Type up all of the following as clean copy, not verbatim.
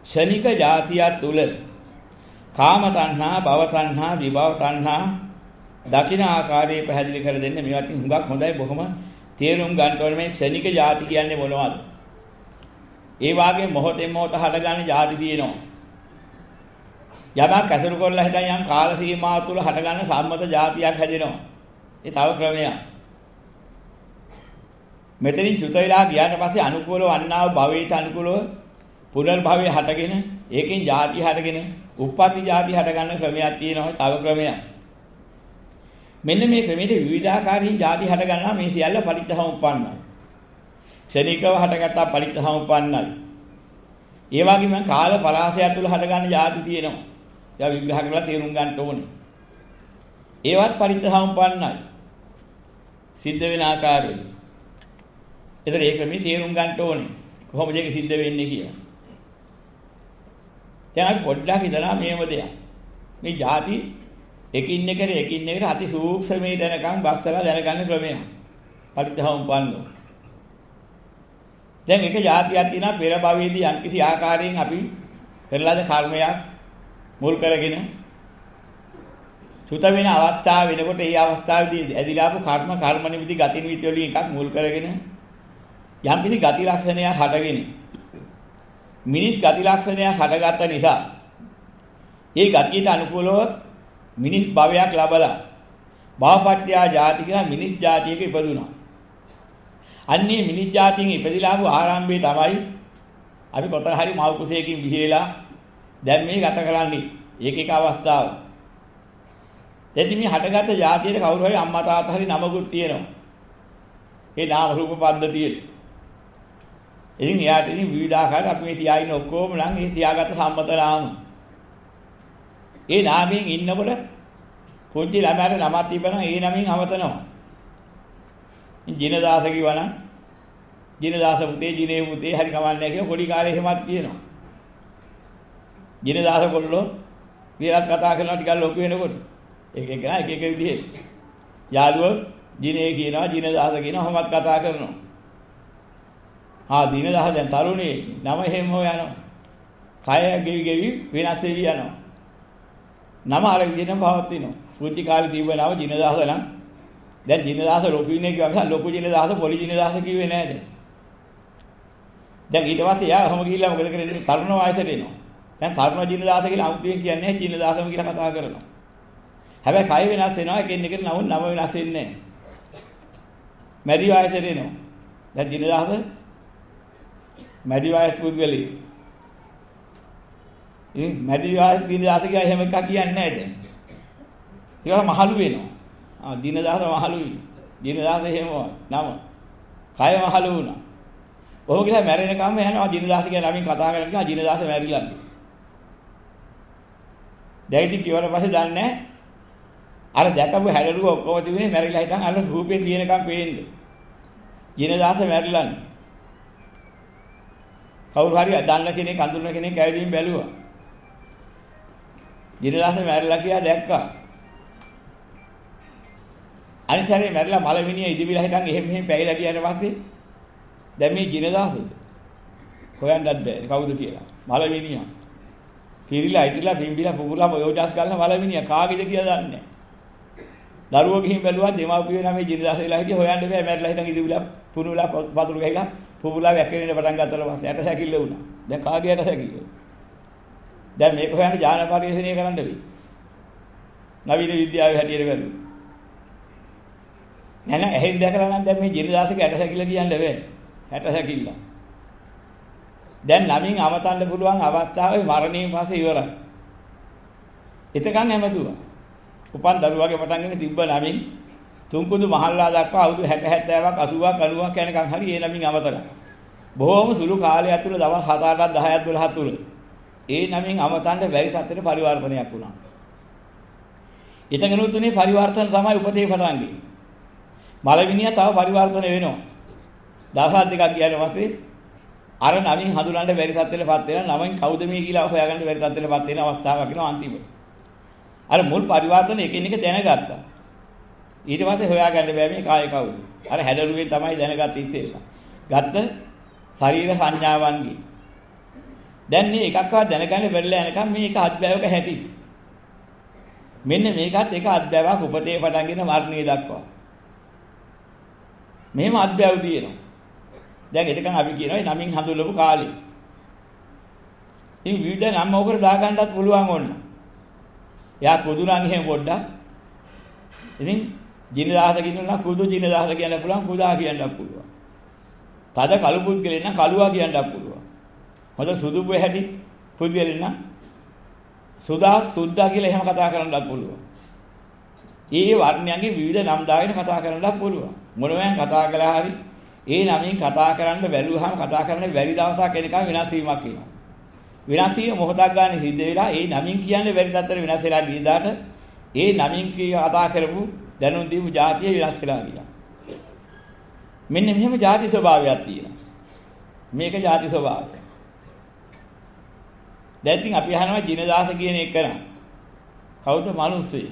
ශනික જાතිය තුල කාම තණ්හා, භව තණ්හා, විභව තණ්හා දකින ආකාරයේ පැහැදිලි කර දෙන්න. මේවත් හුඟක් හොඳයි, බොහොම තේරුම් ගන්න ඕනේ. මේ ශනික જાති කියන්නේ මොනවද? ඒ වාගේ මොහොතෙන් මොහොත හටගන්න જાති තියෙනවා. යමක් ඇසුරු කරලා හිටන් යම් කාල සීමාව තුළ හටගන්න සම්මත જાතියක් හැදෙනවා. ඒ තව ක්‍රමයක්. මෙතනින් චුත වෙලා ගියාට පස්සේ අනුකූලව වන්නාව භවයට අනුකූලව පුනර්භවය හටගෙන ඒකෙන් ಜಾති හටගෙන උප්පත්ති ಜಾති හටගන්න ක්‍රමයක් තියෙනවා. තව ක්‍රමයක්. මෙන්න මේ ක්‍රමයේ විවිධාකාරයෙන් ಜಾති හටගන්නවා. මේ සියල්ල පටිච්චසමුප්පන්නයි. ක්ෂණිකව හටගත්තා පටිච්චසමුප්පන්නයි. ඒ වගේම කාල පරාසය තුළ හටගන්න ಜಾති තියෙනවා. ඒවා විග්‍රහ කරලා තේරුම් ගන්න ඕනේ. ඒවත් පටිච්චසමුප්පන්නයි. සිද්ධ වෙන ආකාරය. ඒතර ඒක මේ තේරුම් ගන්න ඕනේ. කොහොමද ඒක සිද්ධ වෙන්නේ කියලා. දැන් අපි පොඩ්ඩක් හිතලා මේව දෙයක්. මේ ಜಾති එකින් එකට අති සූක්ෂමේ දැනගන්න බස්සලා දැනගන්න ක්‍රමයක්. පටිච්චසමුප්පන්නෝ. දැන් එක ಜಾතියක් තියෙනවා පෙර භවයේදී යම්කිසි ආකාරයෙන් අපි කරලාද කර්මයක් මුල් කරගෙන සුත වෙන අවස්ථාව වෙනකොට ඒ අවස්ථාවේදී ඇදිලා ආපු කර්ම නිමිති ගති නිමිති වලින් එකක් මුල් කරගෙන යම්කිසි ගති ලක්ෂණයක් හටගෙන මිනිස් ගති ලක්ෂණයක් හටගත්ත නිසා ඒ ගතියට අනුකූලව මිනිස් භවයක් ලැබලා භවපත්‍යා ಜಾති කියලා මිනිස් ಜಾතියක ඉපදුනා. අන්නේ මිනිස් ಜಾතියෙන් ඉපදිලා ආපු ආරම්භයේ තමයි අපි කොතන හරි මව් කුසයකින් විහිලා දැන් මේ ගත කරන්නේ. ඒක අවස්ථාව. එදින මේ හටගත්ත ಜಾතියේ කවුරු හරි අම්මා තාත්තා හරි නමකුත් තියෙනවා. ඒ නාම රූප පද්ධතියේ. ඉතින් එයාට ඉතින් විවිධාකාර අපි මේ තියාගෙන ඔක්කොම නම් ඒ තියාගත්ත සම්මත නාම. ඒ නාමයෙන් ඉන්නකොට පොඩි ළමයාට නමක් තිබෙනවා ඒ නමින් අවතනවා. ජිනදාස කිව්වනම් ජිනදාස පුතේ ජිනේ පුතේ හරි කවන්නේ කියලා පොඩි කාලේ එහෙමත් කියනවා. ජිනදාස කොල්ලෝ විරත් කතා කරනවා ටිකක් ලොකු වෙනකොට. එක එක විදිහට. යාළුවෝ ජිනේ කියනවා ජිනදාස කියනවා ඔහොමත් කතා කරනවා. දිනදාස දැන් තරුණේ නම එහෙම යනවා. කය ගෙවි වෙනස් වෙවි යනවා. නම අර විදිහටම පවතිනවා. පුංචි කාලේ තිබ්බනව ජිනදාස නම් දැන් ජිනදාස ලොකු ඉන්නේ කිව්වම ලොකු ජිනදාස පොඩි ජිනදාස කිව්වේ නෑ දැන්. දැන් ඊට පස්සේ යා ඔහොම ගිහිල්ලා මොකද කරන්නේ? තරුණ වයසට එනවා. දැන් තරුණ ජිනදාස කියලා අමුතුවෙන් කියන්නේ ජිනදාසම කියලා කතා කරනවා. හැබැයි කය වෙනස් වෙනවා එකින් එකට නම වෙනස් වෙන්නේ නෑ. මැදි වයසට එනවා. දැන් ජිනදාස මැදි වයස් පුද්ගලෙක්. ඉතින් මැදි වයස් දිනදාස කියලා එහෙම එකක් කියන්නේ නැහැ දැන්. ඒවා මහලු වෙනවා. දිනදාස මහලුයි. දිනදාස එහෙම නම. කය මහලු වුණා. ඔහොම කියලා මැරෙනකම්ම යනවා දිනදාස කියන නමින් කතා කරගෙන දිනදාස මැරිලා. දැන් ඉතින් කිව්වට පස්සේ දන්නේ අර දැකපු හැලරුව ඔක්කොම තිබුණේ මැරිලා හිටන් අර රූපේ තියෙනකම් පේන්නේ. දිනදාස මැරිලා. කවුරු හරි දන්න කෙනෙක් අඳුරන කෙනෙක් ඇවිදින් බැලුවා. ජිනදාස මැරිලා කියලා දැක්කා. අනිසාරේ මැරිලා මලමිනිය ඉදිවිලා හිටන් එහෙම පැයිලා ගියාට පස්සේ දැන් මේ ජිනදාසද හොයන්නත් බෑ කවුද කියලා. මලමිනිය. කිරිලා ඉදිරිලා බිම්බිලා පුපුරලා යෝජාස් ගන්න මලමිනිය කාගේද කියලා දන්නේ නැහැ. දරුවෝ ගිහින් බැලුවා දෙමාපියෝ නම් මේ ජිනදාස වෙලා හිටිය හොයන්න බෑ මැරිලා හිටන් ඉදිවිලා පුනුලා වතුර ගහලා පුපුරලා වැක්කෙන්න පටන් ගත්තට පස්සේ ඇට සැකිල්ල වුණා. දැන් කාගේ ඇට සැකිල්ල? දැන් මේක හොයන්න ඥාන පරිශ්‍රණය කරන්න වෙයි. නවීන විද්‍යාවේ හැටියට බැලුවා. නෑ එහෙන් දැකලා නම් දැන් මේ ජිනදාසක ඇට සැකිල්ල කියන්න බෑ. ඇට සැකිල්ල. දැන් නමින් අමතන්න පුළුවන් අවස්ථාවේ මරණයෙන් පස්සේ ඉවරයි. එතකන් හැමතුවා. උපන් දරුවාගේ පටන්ගෙන තිබ්බ නමින් තුන්කුදු මහල්ලා දක්වා අවුරුදු 60 70ක් 80ක් 90ක් යනකම් හරි ඒ නමින් අමතලා. බොහොම සුළු කාලයක් තුළ දවස් 7 8ක් 10ක් 12ක් තුළ ඒ නමින් අමතන්න බැරි සත්‍යෙට පරිවර්තනයක් වුණා. ඊටගෙන උතුනේ පරිවර්තන තමයි උපතේ පටන් ගන්නේ. මලවිනිය තව පරිවර්තන වෙනවා. දවස් දෙකක් ගියාට පස්සේ අර නමින් හඳුනන්න බැරි සත්‍යෙටපත් වෙනවා. නමින් කවුද මේ කියලා හොයාගන්න බැරි සත්‍යෙටපත් වෙන අවස්ථාවක් වෙනවා අන්තිමට. අර මුල් පරිවර්තන එකින් එක දැනගත්තා. ඊට පස්සේ හොයාගන්න බෑ මේ කාය කවුද. අර හැඩරුවෙන් තමයි දැනගත්තේ ඉතින්ලා. ගත්ත ශරීර සංඥාවන්ගේ. දැන් මේ එකක්වත් දැනගන්න බැරිලා යනකම් මේක අත්බෑවක හැටි. මෙන්න මේකත් එක අත්බෑවක් උපතේ පටන්ගෙන මරණය දක්වා. මෙහෙම අත්බෑව තියෙනවා. දැන් එතකන් අපි කියනවා නමින් හඳුල්ලපු කාලේ. ඉතින් විවිධ නම් ඔකට දාගන්නත් පුළුවන් ඕන. එයා කුදු නම් එහෙම පොඩ්ඩක්. ඉතින් ජිනදාස කියනවා කුදු ජිනදාස කියන්න පුළුවන් කුදා කියන්නත් පුළුවන්. තද කළු පුද්ගලෙන් නම් කළුවා කියන්නත් පුළුවන්. හොඳ සුදු හැටි පුද්ගලෙන් නම් සුදා සුද්දා කියලා එහෙම කතා කරන්නත් පුළුවන්. ඒ වර්ණයන්ගේ විවිධ නම් දාගෙන කතා කරන්නත් පුළුවන්. මොනවාන් කතා කළා හරි ඒ නමින් කතා කරන්න බැලුවාම කතා කරන්න බැරි දවසක් එනකම් වෙනස් වීමක් වෙනවා. වෙනස් වීම මොහොතක් ගන්න සිද්ධ වෙලා ඒ නමින් කියන්නේ බැරි තත්ත්වෙට වෙනස් වෙලා ගියදාට ඒ නමින් කතා කරපු දැනුම් දීපු જાතිය වෙනස් වෙලා ගියා. මෙන්න මෙහෙම ಜಾති ස්වභාවයක් තියෙනවා. මේක ಜಾති ස්වභාවය. දැන් ඉතින් අපි අහනවා ජිනදාස කියන එක කරා. කවුද මිනිස්සෙ?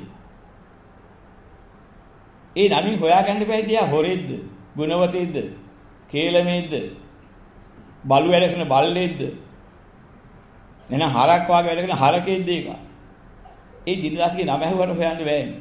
ඒ නමින් හොයාගන්න බෑ තියා හොරෙද්ද, ගුණවතෙද්ද, කේලමෙද්ද, බලු වැඩ කරන බල්ලෙද්ද, නැන හරක් වාගේ වැඩ කරන හරකෙද්ද ඒක. ඒ ජිනදාසගේ නම ඇහුවට හොයන්න බෑනේ.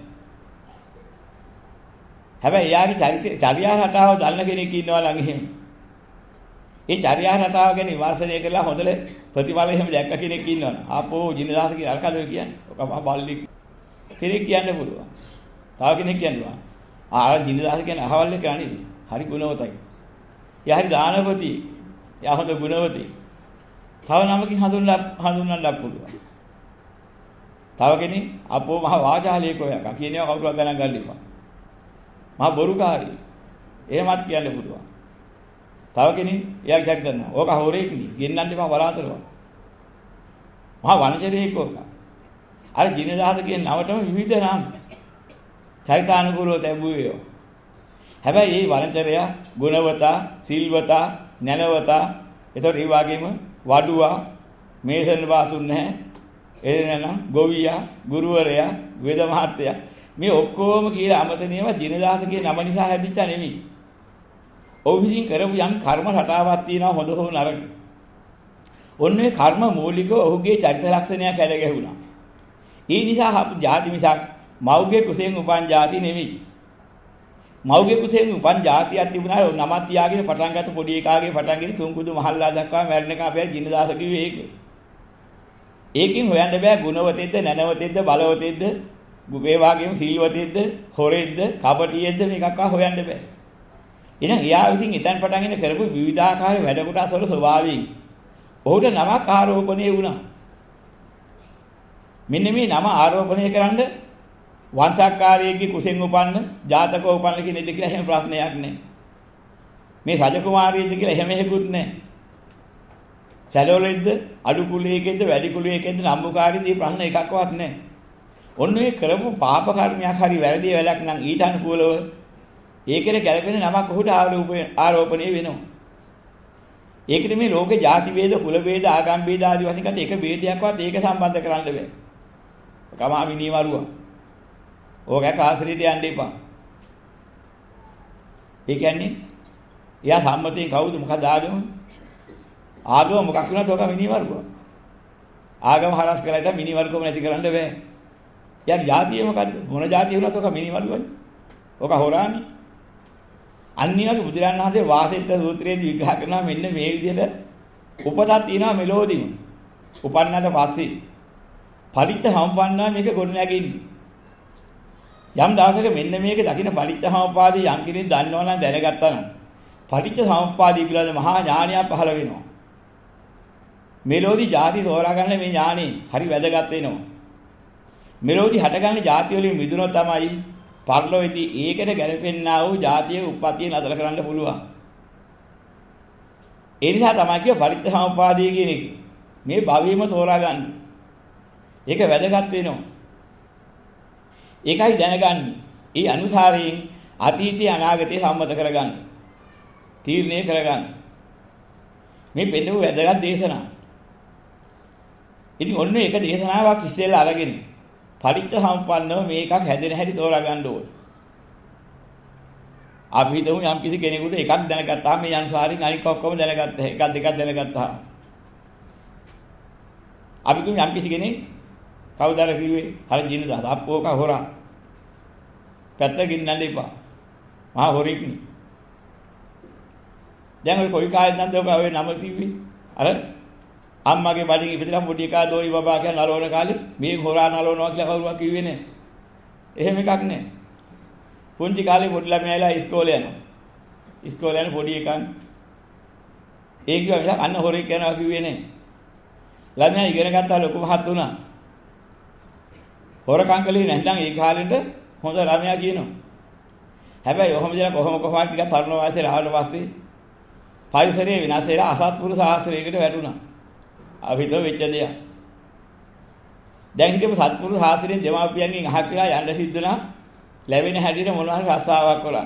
හැබැයි එයාගේ චර්යා රටාව දන්න කෙනෙක් ඉන්නවා නම් එහෙම. ඒ චර්යා රටාව ගැන විමර්ශනය කරලා හොඳට ප්‍රතිඵල එහෙම දැක්ක කෙනෙක් ඉන්නවනම් ආපෝ ජිනදාස කියන අරකද ඔය කියන්නේ. ඔක මහ බල්ලි කෙනෙක් කියන්න පුළුවන්. තව කෙනෙක් කියනවා. ආ ජිනදාස කියන්නේ අහවල් එක නේද? හරි ගුණවතයි. එයා හරි දානපති. එයා හොඳ ගුණවතී. තව නමකින් හඳුන්වන්නත් පුළුවන්. තව කෙනෙක් අපෝ මහ වාචාලයක ඔය කියනවා කවුරුත් ගණන් ගන්න එපා. මහා බොරුකාරී. එහෙමත් කියන්න පුළුවන්. තව කෙනෙක් එයා කියක් දන්නවා. ඕක හොරෙක් නේ. ගෙන්නන්න එපා බලාතරවා. මහා වංචරයෙක් ඕක. අර ජිනදාස කියන නමටම විවිධ නම්. චෛතානුකූලව ලැබුවේ. හැබැයි මේ වංචරයා, ගුණවතා, සිල්වතා, නැනවතා, ඒතර ඒ වගේම වඩුවා, මේසන් වාසුන් නැහැ. එනනම් ගොවියා, ගුරුවරයා, වේද මහත්තයා මේ ඔක්කොම කියලා අමතනේව ජිනදාසගේ නම නිසා හැදිච්ච නෙමෙයි. ඔව් විසින් කරපු යම් කර්ම රටාවක් තියෙනවා හොඳ හෝ නරක. ඔන්නේ කර්ම මූලිකව ඔහුගේ චරිත ලක්ෂණයක් හැඩ ගැහුණා. ඒ නිසා ಜಾති මිසක් මව්ගේ කුසෙන් උපන් ಜಾති නෙමෙයි. මව්ගේ කුසෙන් උපන් ಜಾතියක් තිබුණා නමක් තියාගෙන පටන් ගත්ත පොඩි එකාගේ පටන්ගෙන තුන්කුදු මහල්ලා දක්වා මැරෙනකම් අපි ජිනදාස කිව්වේ ඒක. ඒකෙන් හොයන්න බෑ ගුණවතෙද්ද නැනවතෙද්ද බලවතෙද්ද ඒ වගේම සිල්වතෙද්ද හොරෙද්ද කපටියෙද්ද මේකක්වා හොයන්න බෑ. එහෙනම් එයා විසින් ඉතින් පටන්ගෙන කරපු විවිධාකාර වැඩ කොටස් වල ස්වභාවයෙන් ඔහුට නමක් ආරෝපණය වුණා. මෙන්න මේ නම ආරෝපණය කරන්න වංශාකාරයේගේ කුසෙන් උපන්න ජාතකව උපන්න කියන දෙක කියලා එහෙම ප්‍රශ්නයක් නැහැ. මේ රජකුමාරියද කියලා එහෙම හේකුත් නැහැ. සැලවලෙද්ද අඩු කුලයකෙද්ද වැඩි කුලයකෙද්ද නම්බුකාරීද මේ ප්‍රශ්න එකක්වත් නැහැ. ඔන්න ඔය කරපු පාප කර්මයක් හරි වැරදි වෙලක් නම් ඊට අනුකූලව ඒකේ ගැළපෙන නමක් ඔහුට ආරෝපණය වෙනවා. ඒකනේ මේ ලෝකේ ಜಾති ભેද, කුල ભેද, ආගම් ભેද ආදී වශයෙන් ගත එක ભેදයක්වත් ඒක සම්බන්ධ කරන්න බෑ. කමා මිනිවරුවා. ඕක කාසිරියට යන්න එපා. ඒ කියන්නේ එයා සම්මතයෙන් කවුද මොකද ආගම? ආගම මොකක් වුණත් ඕක මිනිවරුවා. ආගම හරස් කරලා මිනිවරුකම නැති කරන්න බෑ. එයාගේ ಜಾතිය මොකද්ද? මොන ಜಾතිය වුණත් ඕක මිනිවරුවනේ. ඕක හොරානේ. අන්නියගේ බුදුරන් වහන්සේ වාසෙට්ට සූත්‍රයේදී විග්‍රහ කරනවා මෙන්න මේ විදිහට උපතක් තියෙනවා මෙලෝදිම. උපන්නට පස්සේ පරිත්‍ත සම්පන්නා මේක ගොඩ නැගින්නේ. යම් දවසක මෙන්න මේක දකින්න පරිත්‍ත සම්පාදී යම් කෙනෙක් දන්නවා නම් දැනගත්තා නම් පරිත්‍ත සම්පාදී පිළිබඳ මහා ඥානයක් පහළ වෙනවා. මෙලෝදි ಜಾති තෝරා ගන්න මේ ඥානෙ හරි වැදගත් වෙනවා. මෙලෝදි හටගන්න ಜಾති වලින් මිදුණොත් තමයි පරලොවේදී ඒකට ගැලපෙන්නා වූ ಜಾතියේ උප්පත්තිය නතර කරන්න පුළුවන්. ඒ නිසා තමයි කිය පරිත්‍ත සම්පාදී කියන එක. මේ භවයේම තෝරා ගන්න. ඒක වැදගත් වෙනවා. ඒකයි දැනගන්නේ. ඒ අනුසාරයෙන් අතීතය අනාගතය සම්මත කරගන්න. තීරණය කරගන්න. මේ පෙන්නපු වැදගත් දේශනා. ඉතින් ඔන්න එක දේශනාවක් ඉස්සෙල්ලා අරගෙන පරිත්‍ත සම්පන්නව මේකක් හැදෙන හැටි තෝරා ගන්න ඕනේ. අපි හිතමු යම් කිසි කෙනෙකුට එකක් දැනගත්තාම මේ අනුසාරයෙන් අනික ඔක්කොම දැනගත්තා. එකක් දෙකක් දැනගත්තා. අපි කියමු යම් කිසි කෙනෙක් කවුදාර කිව්වේ හරි ජීන දාස අප්පෝක හොරා. පැත්තකින් නන්න එපා. මහා හොරෙක් නේ. දැන් ඔය කොයි කාලෙද නැන්ද ඔය නම කිව්වේ? අර අම්මගේ බඩින් ඉපදලා පොඩි එකා දෝයි බබා කියලා නලවන කාලේ මේ හොරා නලවනවා කියලා කවුරුවක් කිව්වේ නෑ. එහෙම එකක් නෑ. පුංචි කාලේ පොඩි ළමයාලා ඉස්කෝලේ යනවා. ඉස්කෝලේ යන පොඩි එකන් ඒ කිව්වා අන්න හොරෙක් යනවා කිව්වේ නෑ. ළමයා ඉගෙන ගත්තා ලොකු මහත් වුණා. හොරකම් කළේ නැත්නම් ඒ කාලෙට හොඳ ළමයා කියනවා. හැබැයි ඔහොම දෙන කොහොම ටිකක් තරුණ වයසේ ආවට පස්සේ පරිසරයේ විනාශ වෙලා අසත්පුරුෂ ආශ්‍රයයකට වැටුණා. අපිට වෙච්ච දෙයක්. දැන් හිතමු සත්පුරුෂ ආශ්‍රයෙන් දෙමාපියන්ගෙන් අහකලා යන්න සිද්ධුණා ලැබෙන හැටියට මොනවා හරි රස්සාවක් කරන්න.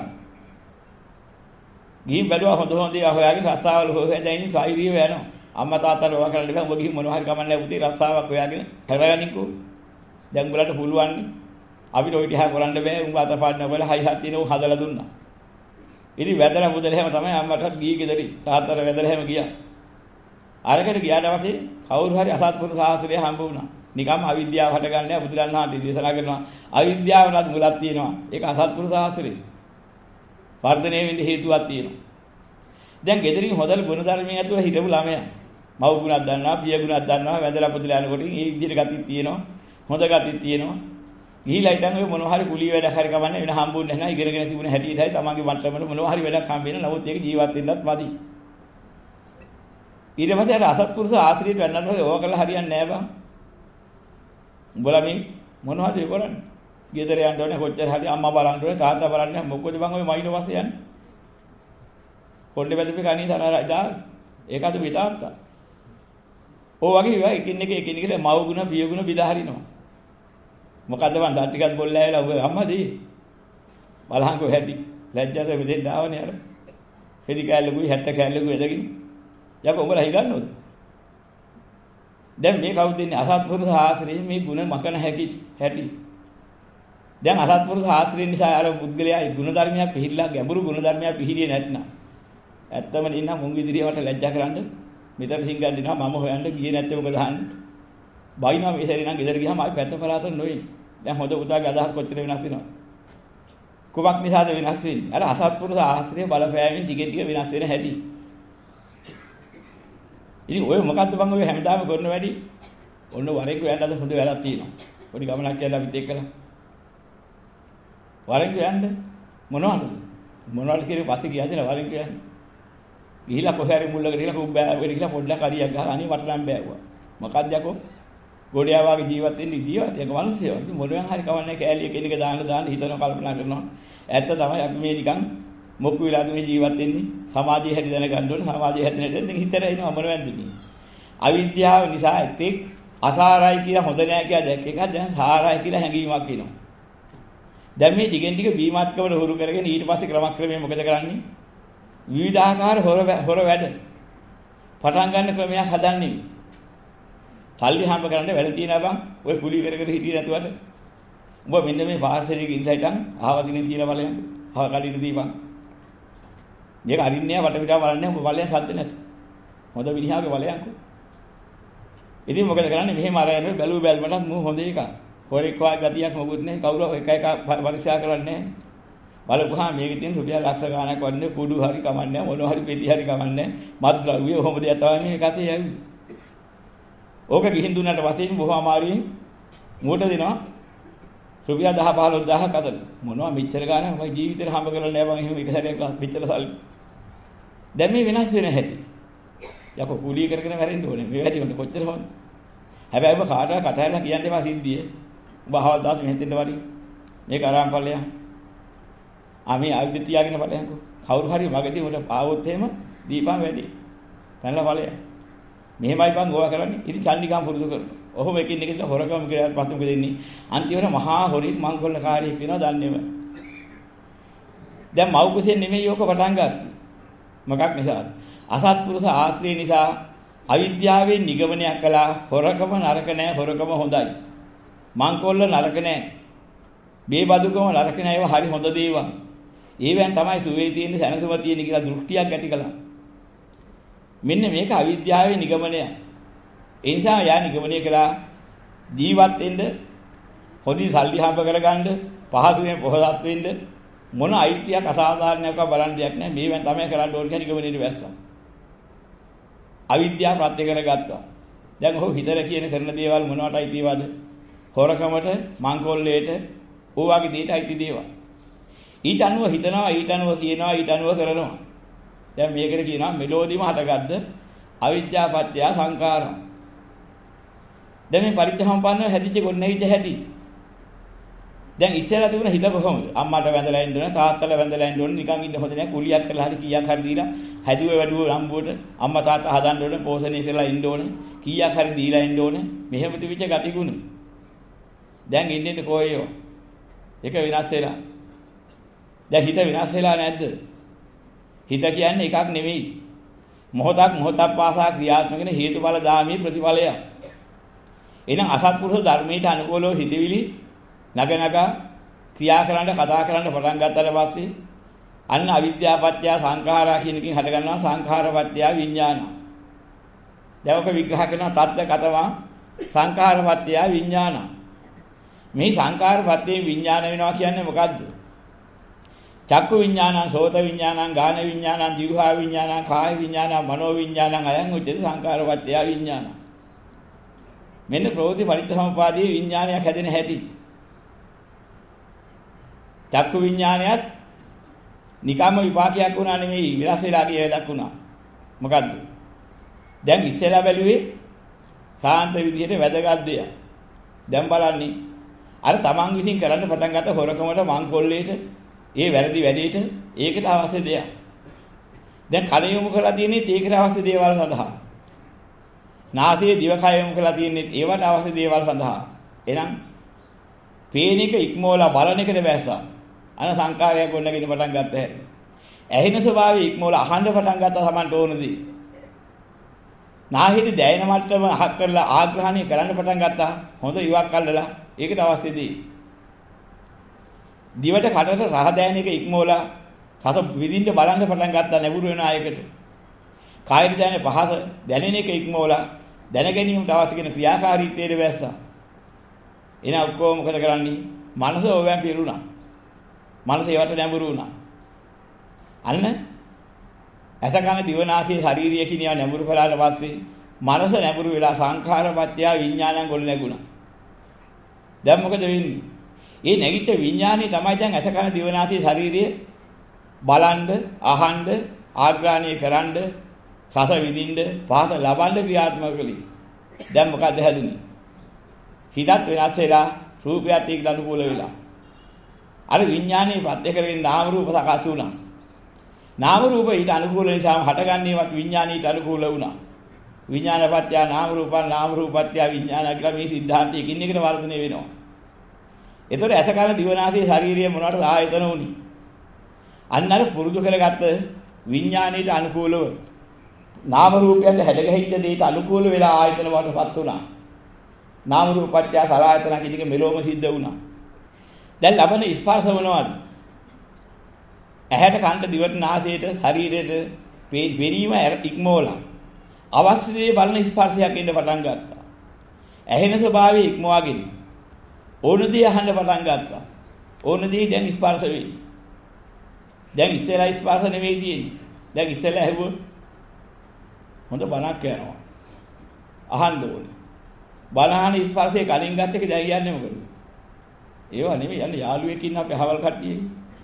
ගිහින් බැලුවා හොඳ ඒවා හොයාගෙන රස්සාවල හොයලා දැන් ඉන්නේ සායිරියව යනවා. අම්මා තාත්තාට ඕවා කරන්න බෑ. උඹ ගිහින් මොනවා හරි කමන්නේ පුතේ රස්සාවක් හොයාගෙන කරගනිකෝ. දැන් උඹලට පුළුවන් නේ. අපිට ওই ටික කරන්න බෑ. උඹ අතපාඩන වල හයි හත් දිනව හදලා දුන්නා. ඉතින් වැදලා මුදල හැම තමයි අම්මටත් ගියේ ගෙදරින්. තාත්තට වැදලා හැම ගියා. අරකට ගියාට පස්සේ කවුරු හරි අසත්පුරුෂ සාහසලයේ හම්බ වුණා. නිකම් අවිද්‍යාව හටගන්නේ බුදුරන් වහන්සේ දේශනා කරනවා. අවිද්‍යාවලත් මුලක් තියෙනවා. ඒක අසත්පුරුෂ සාහසලේ. වර්ධනය වෙන්න හේතුවක් තියෙනවා. දැන් ගෙදරින් හොදල් ගුණ ධර්මයේ ඇතුව හිටපු ළමයා. මව් ගුණක් දන්නවා, පිය ගුණක් දන්නවා, වැදලා පුදුලා යනකොට මේ විදිහට ගතිය තියෙනවා. හොඳ ගතිය තියෙනවා. ගිහිලා ඉතින් ඔය මොනවා හරි කුලී වැඩක් හරි කවන්නේ වෙන හම්බුන්නේ නැහැ. ඉගෙනගෙන තිබුණ හැටියටයි තමන්ගේ මට්ටමට මොනවා හරි වැඩක් හම්බ වෙන. නමුත් ඒක ජීවත් වෙන්නත් මදි. ඊට පස්සේ අර අසත්පුරුෂ ආශ්‍රිතය වෙන්නත් පස්සේ ඕක කරලා හරියන්නේ නැහැ බං. උඹලා මේ මොනවද ඒ කරන්නේ? ගෙදර යන්න ඕනේ කොච්චර හරි අම්මා බලන්න ඕනේ තාත්තා බලන්න මොකද බං ඔය මයින් පස්සේ යන්නේ? කොණ්ඩේ බැදපේ කණී තරහා ඉදා ඒකද මේ තාත්තා. ඕ වගේ ඒවා එකින් එක මව් ගුණ පිය ගුණ බිදා හරිනවා. මොකද්ද මන් දා ටිකක් බොල්ලා ඇවිලා ඔබ අම්මාදී බලහන්කෝ හැටි ලැජ්ජාද මෙතෙන් ආවනේ අර හෙදි කැල්ලකුයි 60 කැල්ලකුයි එදකින් යකෝ උඹලා හිගන්නවද දැන් මේ කවුද ඉන්නේ අසත්පුරුෂ ආශ්‍රයෙන් මේ ගුණ මකන හැටි දැන් අසත්පුරුෂ ආශ්‍රයෙන් නිසා අර පුද්ගලයා ගුණ ධර්මයක් පිළිලා ගැඹුරු ගුණ ධර්මයක් පිළිහිරියේ නැත්නම් ඇත්තම නින්න මුං ඉදිරියට ලැජ්ජා කරන්න මෙතන හිඟන්න ඉනවා මම හොයන්න ගියේ නැත්තේ මොකද අහන්නේ බයිනවා මේ සැරේ නම් ගෙදර ගියාම ආයි පැත්ත පලාසන නොවෙන්නේ. දැන් හොඳ පුතාගේ අදහස් කොච්චර වෙනස් වෙනවද? කුමක් නිසාද වෙනස් වෙන්නේ? අර අසත්පුරුෂ ආශ්‍රය බලපෑමෙන් ටිකෙන් ටික වෙනස් වෙන හැටි. ඉතින් ඔය මොකද්ද බං ඔය හැමදාම කරන වැඩි? ඔන්න වරෙන් යන්න අද හොඳ වැඩක් තියෙනවා. පොඩි ගමනක් යන්න අපිත් එක්කලා. වරෙන් යන්න මොනවද? මොනවද කියලා පස්සේ කියද්දී වරෙන් යන්න. ගිහිලා කොහේ හරි මුල්ලකට ගිහිලා කුඹෑ වෙඩි කියලා පොඩ්ඩක් අඩියක් ගහලා අනේ මට නම් බෑවා. මොකක්ද යකෝ? ගොඩියා වගේ ජීවත් වෙන්නේ ඉදියවත් ඒක මිනිස්සුયો. ඉතින් මොළෙන් හරි කවන්නේ කෑලිය කෙනෙක් දාන්න හිතනවා කල්පනා කරනවා. ඇත්ත තමයි අපි මේ නිකන් මොකු වෙලාද මේ ජීවත් වෙන්නේ. සමාජයේ හැටි දැනගන්න ඕනේ. සමාජයේ හැටි දැනගෙන හිතට එනවා මොනවද මේ. අවිද්‍යාව නිසා එතෙක් අසාරයි කියලා හොඳ නෑ කියලා දැක්ක එක දැන් සාරයි කියලා හැඟීමක් එනවා. දැන් මේ ටිකෙන් ටික බීමාත්කමට හුරු කරගෙන ඊට පස්සේ ක්‍රමක්‍රමයෙන් මොකද කරන්නේ? විවිධාකාර හොර වැඩ. පටන් ගන්න ක්‍රමයක් හදන්නේ. සල්ලි හම්බ කරන්න වැඩ තියෙනවා බං. ඔය කුලී කර හිටියේ නැතුවට. උඹ මෙන්න මේ පාර්සලෙක ඉඳලා හිටන් ආවදිනේ තියලා බලයන්. ආව කඩින් දීපන්. මේක අරින්නේ වට පිටා බලන්නේ උඹ බලයන් සද්ද නැත. හොඳ මිනිහාගේ බලයන්කෝ. ඉතින් මොකද කරන්නේ මෙහෙම අර යන බැලුව බැලමටත් මු හොඳ එක. හොරෙක් වාගේ ගතියක් මොකුත් නැහැ. කවුරු එක පරික්ෂා කරන්නේ නැහැ. බලපුවා මේකේ තියෙන රුපියල් ලක්ෂ ගාණක් වන්නේ කුඩු හරි කමන්නේ මොනවා හරි පෙති හරි කමන්නේ මත්ද්‍රව්‍ය ඔහොම දෙයක් තමයි මේ කතේ යන්නේ. ඕක ගිහින් දුන්නාට පස්සේ බොහොම අමාරුවෙන් මූට දෙනවා රුපියල් 10 15000ක් අතර මොනවා මෙච්චර ගාණක් මගේ ජීවිතේට හම්බ කරලා නැහැ බං එහෙම එක සැරයක් මෙච්චර සල්ලි දැන් මේ වෙනස් වෙන හැටි යකෝ කුලී කරගෙන මැරෙන්න ඕනේ මේ වැඩි වුණ කොච්චර හොඳ හැබැයි ඔබ කාටවත් කටහැරලා කියන්න එපා සිද්ධියේ ඔබ අහවල් දාස් මෙහෙන් වරි මේක අරන් පල්ලෙයන් ආමි ආයුධ තියාගෙන බලයන්කෝ කවුරු හරි මගදී උඩ ආවොත් එහෙම දීපන් වැඩි පැනලා බලයන් මෙහෙමයි බං ගෝවා කරන්නේ. ඉතින් චන්ඩිකාම් පුරුදු කරනවා. ඔහොම එකින් එක ඉඳලා හොරකම් කරලා පස්සේ මොකද වෙන්නේ? අන්තිමට මහා හොරෙක් මංකොල්ලකාරයෙක් වෙනවා දන්නේම. දැන් මව් කුසෙන් නෙමෙයි ඕක පටන් ගත්තේ. මොකක් නිසාද? අසත්පුරුෂ ආශ්‍රය නිසා අවිද්‍යාවෙන් නිගමනයක් කළා හොරකම නරක නෑ හොරකම හොඳයි. මංකොල්ල නරක නෑ. බේබදුකම නරක නෑ ඒවා හරි හොඳ දේවල්. ඒවෙන් තමයි සුවේ තියෙන්නේ සැනසුම තියෙන්නේ කියලා දෘෂ්ටියක් ඇති කළා. මෙන්න මේක අවිද්‍යාවේ නිගමනය. ඒ නිසා යා නිගමනය කළා ජීවත් වෙන්න හොඳින් සල්ලි හම්බ කරගන්න පහසුවෙන් පොහොසත් වෙන්න මොන අයිතියක් අසාධාරණයක් බලන්න දෙයක් නැහැ. මේවෙන් තමයි කරන්න ඕන කියන නිගමනයේ වැස්සා. අවිද්‍යාව ප්‍රත්‍ය කරගත්තා. දැන් ඔහු හිතර කියන කරන දේවල් මොනවට අයිතිවද? හොරකමට, මංකොල්ලේට, ඕවාගේ දෙයට අයිති දේවල්. ඊට අනුව හිතනවා, ඊට අනුව කියනවා, ඊට අනුව කරනවා. දැන් මේකට කියනවා මෙලෝදිම හටගත්ත අවිද්‍යාව පත්‍ය සංඛාරා. දැන් මේ පරිච්ඡම්පන්න හැදිච්ච ගොන්නැවිච්ච හැටි. දැන් ඉස්සෙල්ලා තිබුණ හිත කොහොමද? අම්මාට වැඳලා ඉන්න ඕන, තාත්තලා වැඳලා ඉන්න ඕන, නිකන් ඉන්න හොඳ නැහැ. කුලියක් කරලා හරි කීයක් හරි දීලා හැදුවේ වැඩුව රම්බුවට අම්මා තාත්තා හදන්න ඕන, පෝෂණය කරලා ඉන්න ඕන, කීයක් හරි දීලා ඉන්න ඕන. මෙහෙම තිබිච්ච ගතිගුණ. දැන් ඉන්නේ කොහේයෝ? ඒක විනාශ වෙලා. දැන් හිත විනාශ වෙලා නැද්ද? හිත කියන්නේ එකක් නෙවෙයි. මොහොතක් පාසා ක්‍රියාත්මක වෙන හේතුඵල දාමී ප්‍රතිඵලය. එහෙනම් අසත්පුරුෂ ධර්මයට අනුකූලව හිතවිලි නගනගා ක්‍රියා කරන්න කතා කරන්න පටන් ගත්තාට පස්සේ අන්න අවිද්‍යාව පත්‍ය සංඛාරා කියන එකෙන් හට ගන්නවා සංඛාර පත්‍ය විඥාන. දැන් ඔක විග්‍රහ කරන තත්ත්ව කතවා සංඛාර පත්‍ය විඥාන. මේ සංඛාර පත්‍ය විඥාන වෙනවා කියන්නේ මොකද්ද? චක්කු විඥානං, සෝත විඥානං, ගාන විඥානං, જીවහා විඥානං, කාය විඥානං, මනෝ විඥානං අයං උච්චති සංඛාර පත්‍ය විඥාන. මෙන්න ප්‍රවෘත්ති පරිත්‍ථසමුපාදයේ විඥානයක් හැදෙන හැටි. චක්කු විඥානයත් නිකම්ම විපාකයක් වුණා නෙමෙයි, විනාශ වෙලා ගිය වැඩක් වුණා. මොකද්ද? දැන් ඉස්සෙල්ලා බැලුවේ සාන්ත විදිහට වැදගත් දෙයක්. දැන් බලන්නේ අර තමන් විසින් කරන්න පටන් ගත්ත හොරකමට, මංකොල්ලේට, ඒ වැරදි වැඩේට ඒකට අවශ්‍ය දෙයක්. දැන් කල යොමු කරලා තියෙන්නේ ඒකට අවශ්‍ය දේවල් සඳහා. නාසයේ දිවකය යොමු කරලා තියෙන්නේ ඒවට අවශ්‍ය දේවල් සඳහා. එහෙනම් පේන එක ඉක්මෝලා බලන එකට වැස්සා. අන සංකාරයක් ගොඩනගෙන පටන් ගත්ත හැටි. ඇහෙන ස්වභාවය ඉක්මෝලා අහන්න පටන් ගත්තා Tamanට ඕනදී. නාහිරි දැයන මට්ටම අහක් කරලා ආග්‍රහණය කරන්න පටන් ගත්තා. හොඳ ඉවක් අල්ලලා ඒකට අවශ්‍ය දේ. දිවට කටට රහ දැයන එක ඉක්මෝලා රස විඳින්න බලන්න පටන් ගත්තා නැඹුරු වෙන ආයකට. කායයට දැනෙන පහස දැනෙන එක ඉක්මෝලා දැන ගැනීමට අවශ්‍ය කරන ක්‍රියාකාරීත්වයට වැස්සා. එන ඔක්කොම මොකද කරන්නේ? මනස ඕවැන් පිරුණා. මනස ඒවට නැඹුරු වුණා. අන්න ඇස කන දිව නාසය ශාරීරිය කියන ඒවා නැඹුරු කළාට පස්සේ මනස නැඹුරු වෙලා සංඛාර පත්‍ය විඥානං ගොඩ නැගුණා. දැන් මොකද වෙන්නේ? මේ නැගිට විඥානේ තමයි දැන් ඇස කන දිව නාසය ශාරීරිය බලන්න, අහන්න, ආග්‍රහණය කරන්න, රස විඳින්න, පහස ලබන්න ක්‍රියාත්මක කළේ. දැන් මොකද හැදුනේ? හිතත් වෙනස් වෙලා රූපයත් එක්ක අනුකූල වෙලා. අර විඥානේ ප්‍රත්‍ය කරගෙන නාම රූප සකස් වුණා. නාම රූප ඊට අනුකූල නිසාම හටගන්නේවත් විඥානීට අනුකූල වුණා. විඥානපත්‍ය නාම රූපං, නාම රූපත්‍ය විඥාන කියලා මේ සිද්ධාන්තය එකින් එකට වර්ධනය වෙනවා. ඒතර ඇස කන දිවනාසයේ ශාරීරිය මොනවටද ආයතන උනි? අන්න අර පුරුදු කරගත්ත විඥානීට අනුකූලව නාම රූපයන්ට හැඩගැහිච්ච දෙයට අනුකූල වෙලා ආයතන වලටපත් වුණා. නාම රූපත්‍ය සලආයතන කියන එක මෙලොවම සිද්ධ වුණා. දැන් ලබන ස්පර්ශ මොනවද? ඇහැට, කනට, දිවට, නාසයට, ශරීරයට පෙනීම ඉක්මෝලා අවශ්‍ය දේ බලන ස්පර්ශයක් එන්න පටන් ගත්තා. ඇහෙන ස්වභාවය ඉක්මවාගෙන ඕන දේ අහන්න පටන් ගත්තා. ඕන දේ දැන් ස්පර්ශ වෙයි. දැන් ඉස්සෙල්ලා ස්පර්ශ නෙවෙයි තියෙන්නේ. දැන් ඉස්සෙල්ලා ඇහුවොත් හොඳ බණක් යනවා. අහන්න ඕනේ. බණහන ස්පර්ශයේ කලින් ගත්ත එක දැන් කියන්නේ මොකද? ඒවා නෙවෙයි යන්නේ යාළුවෙක් ඉන්න අපේ අහවල් කට්ටිය.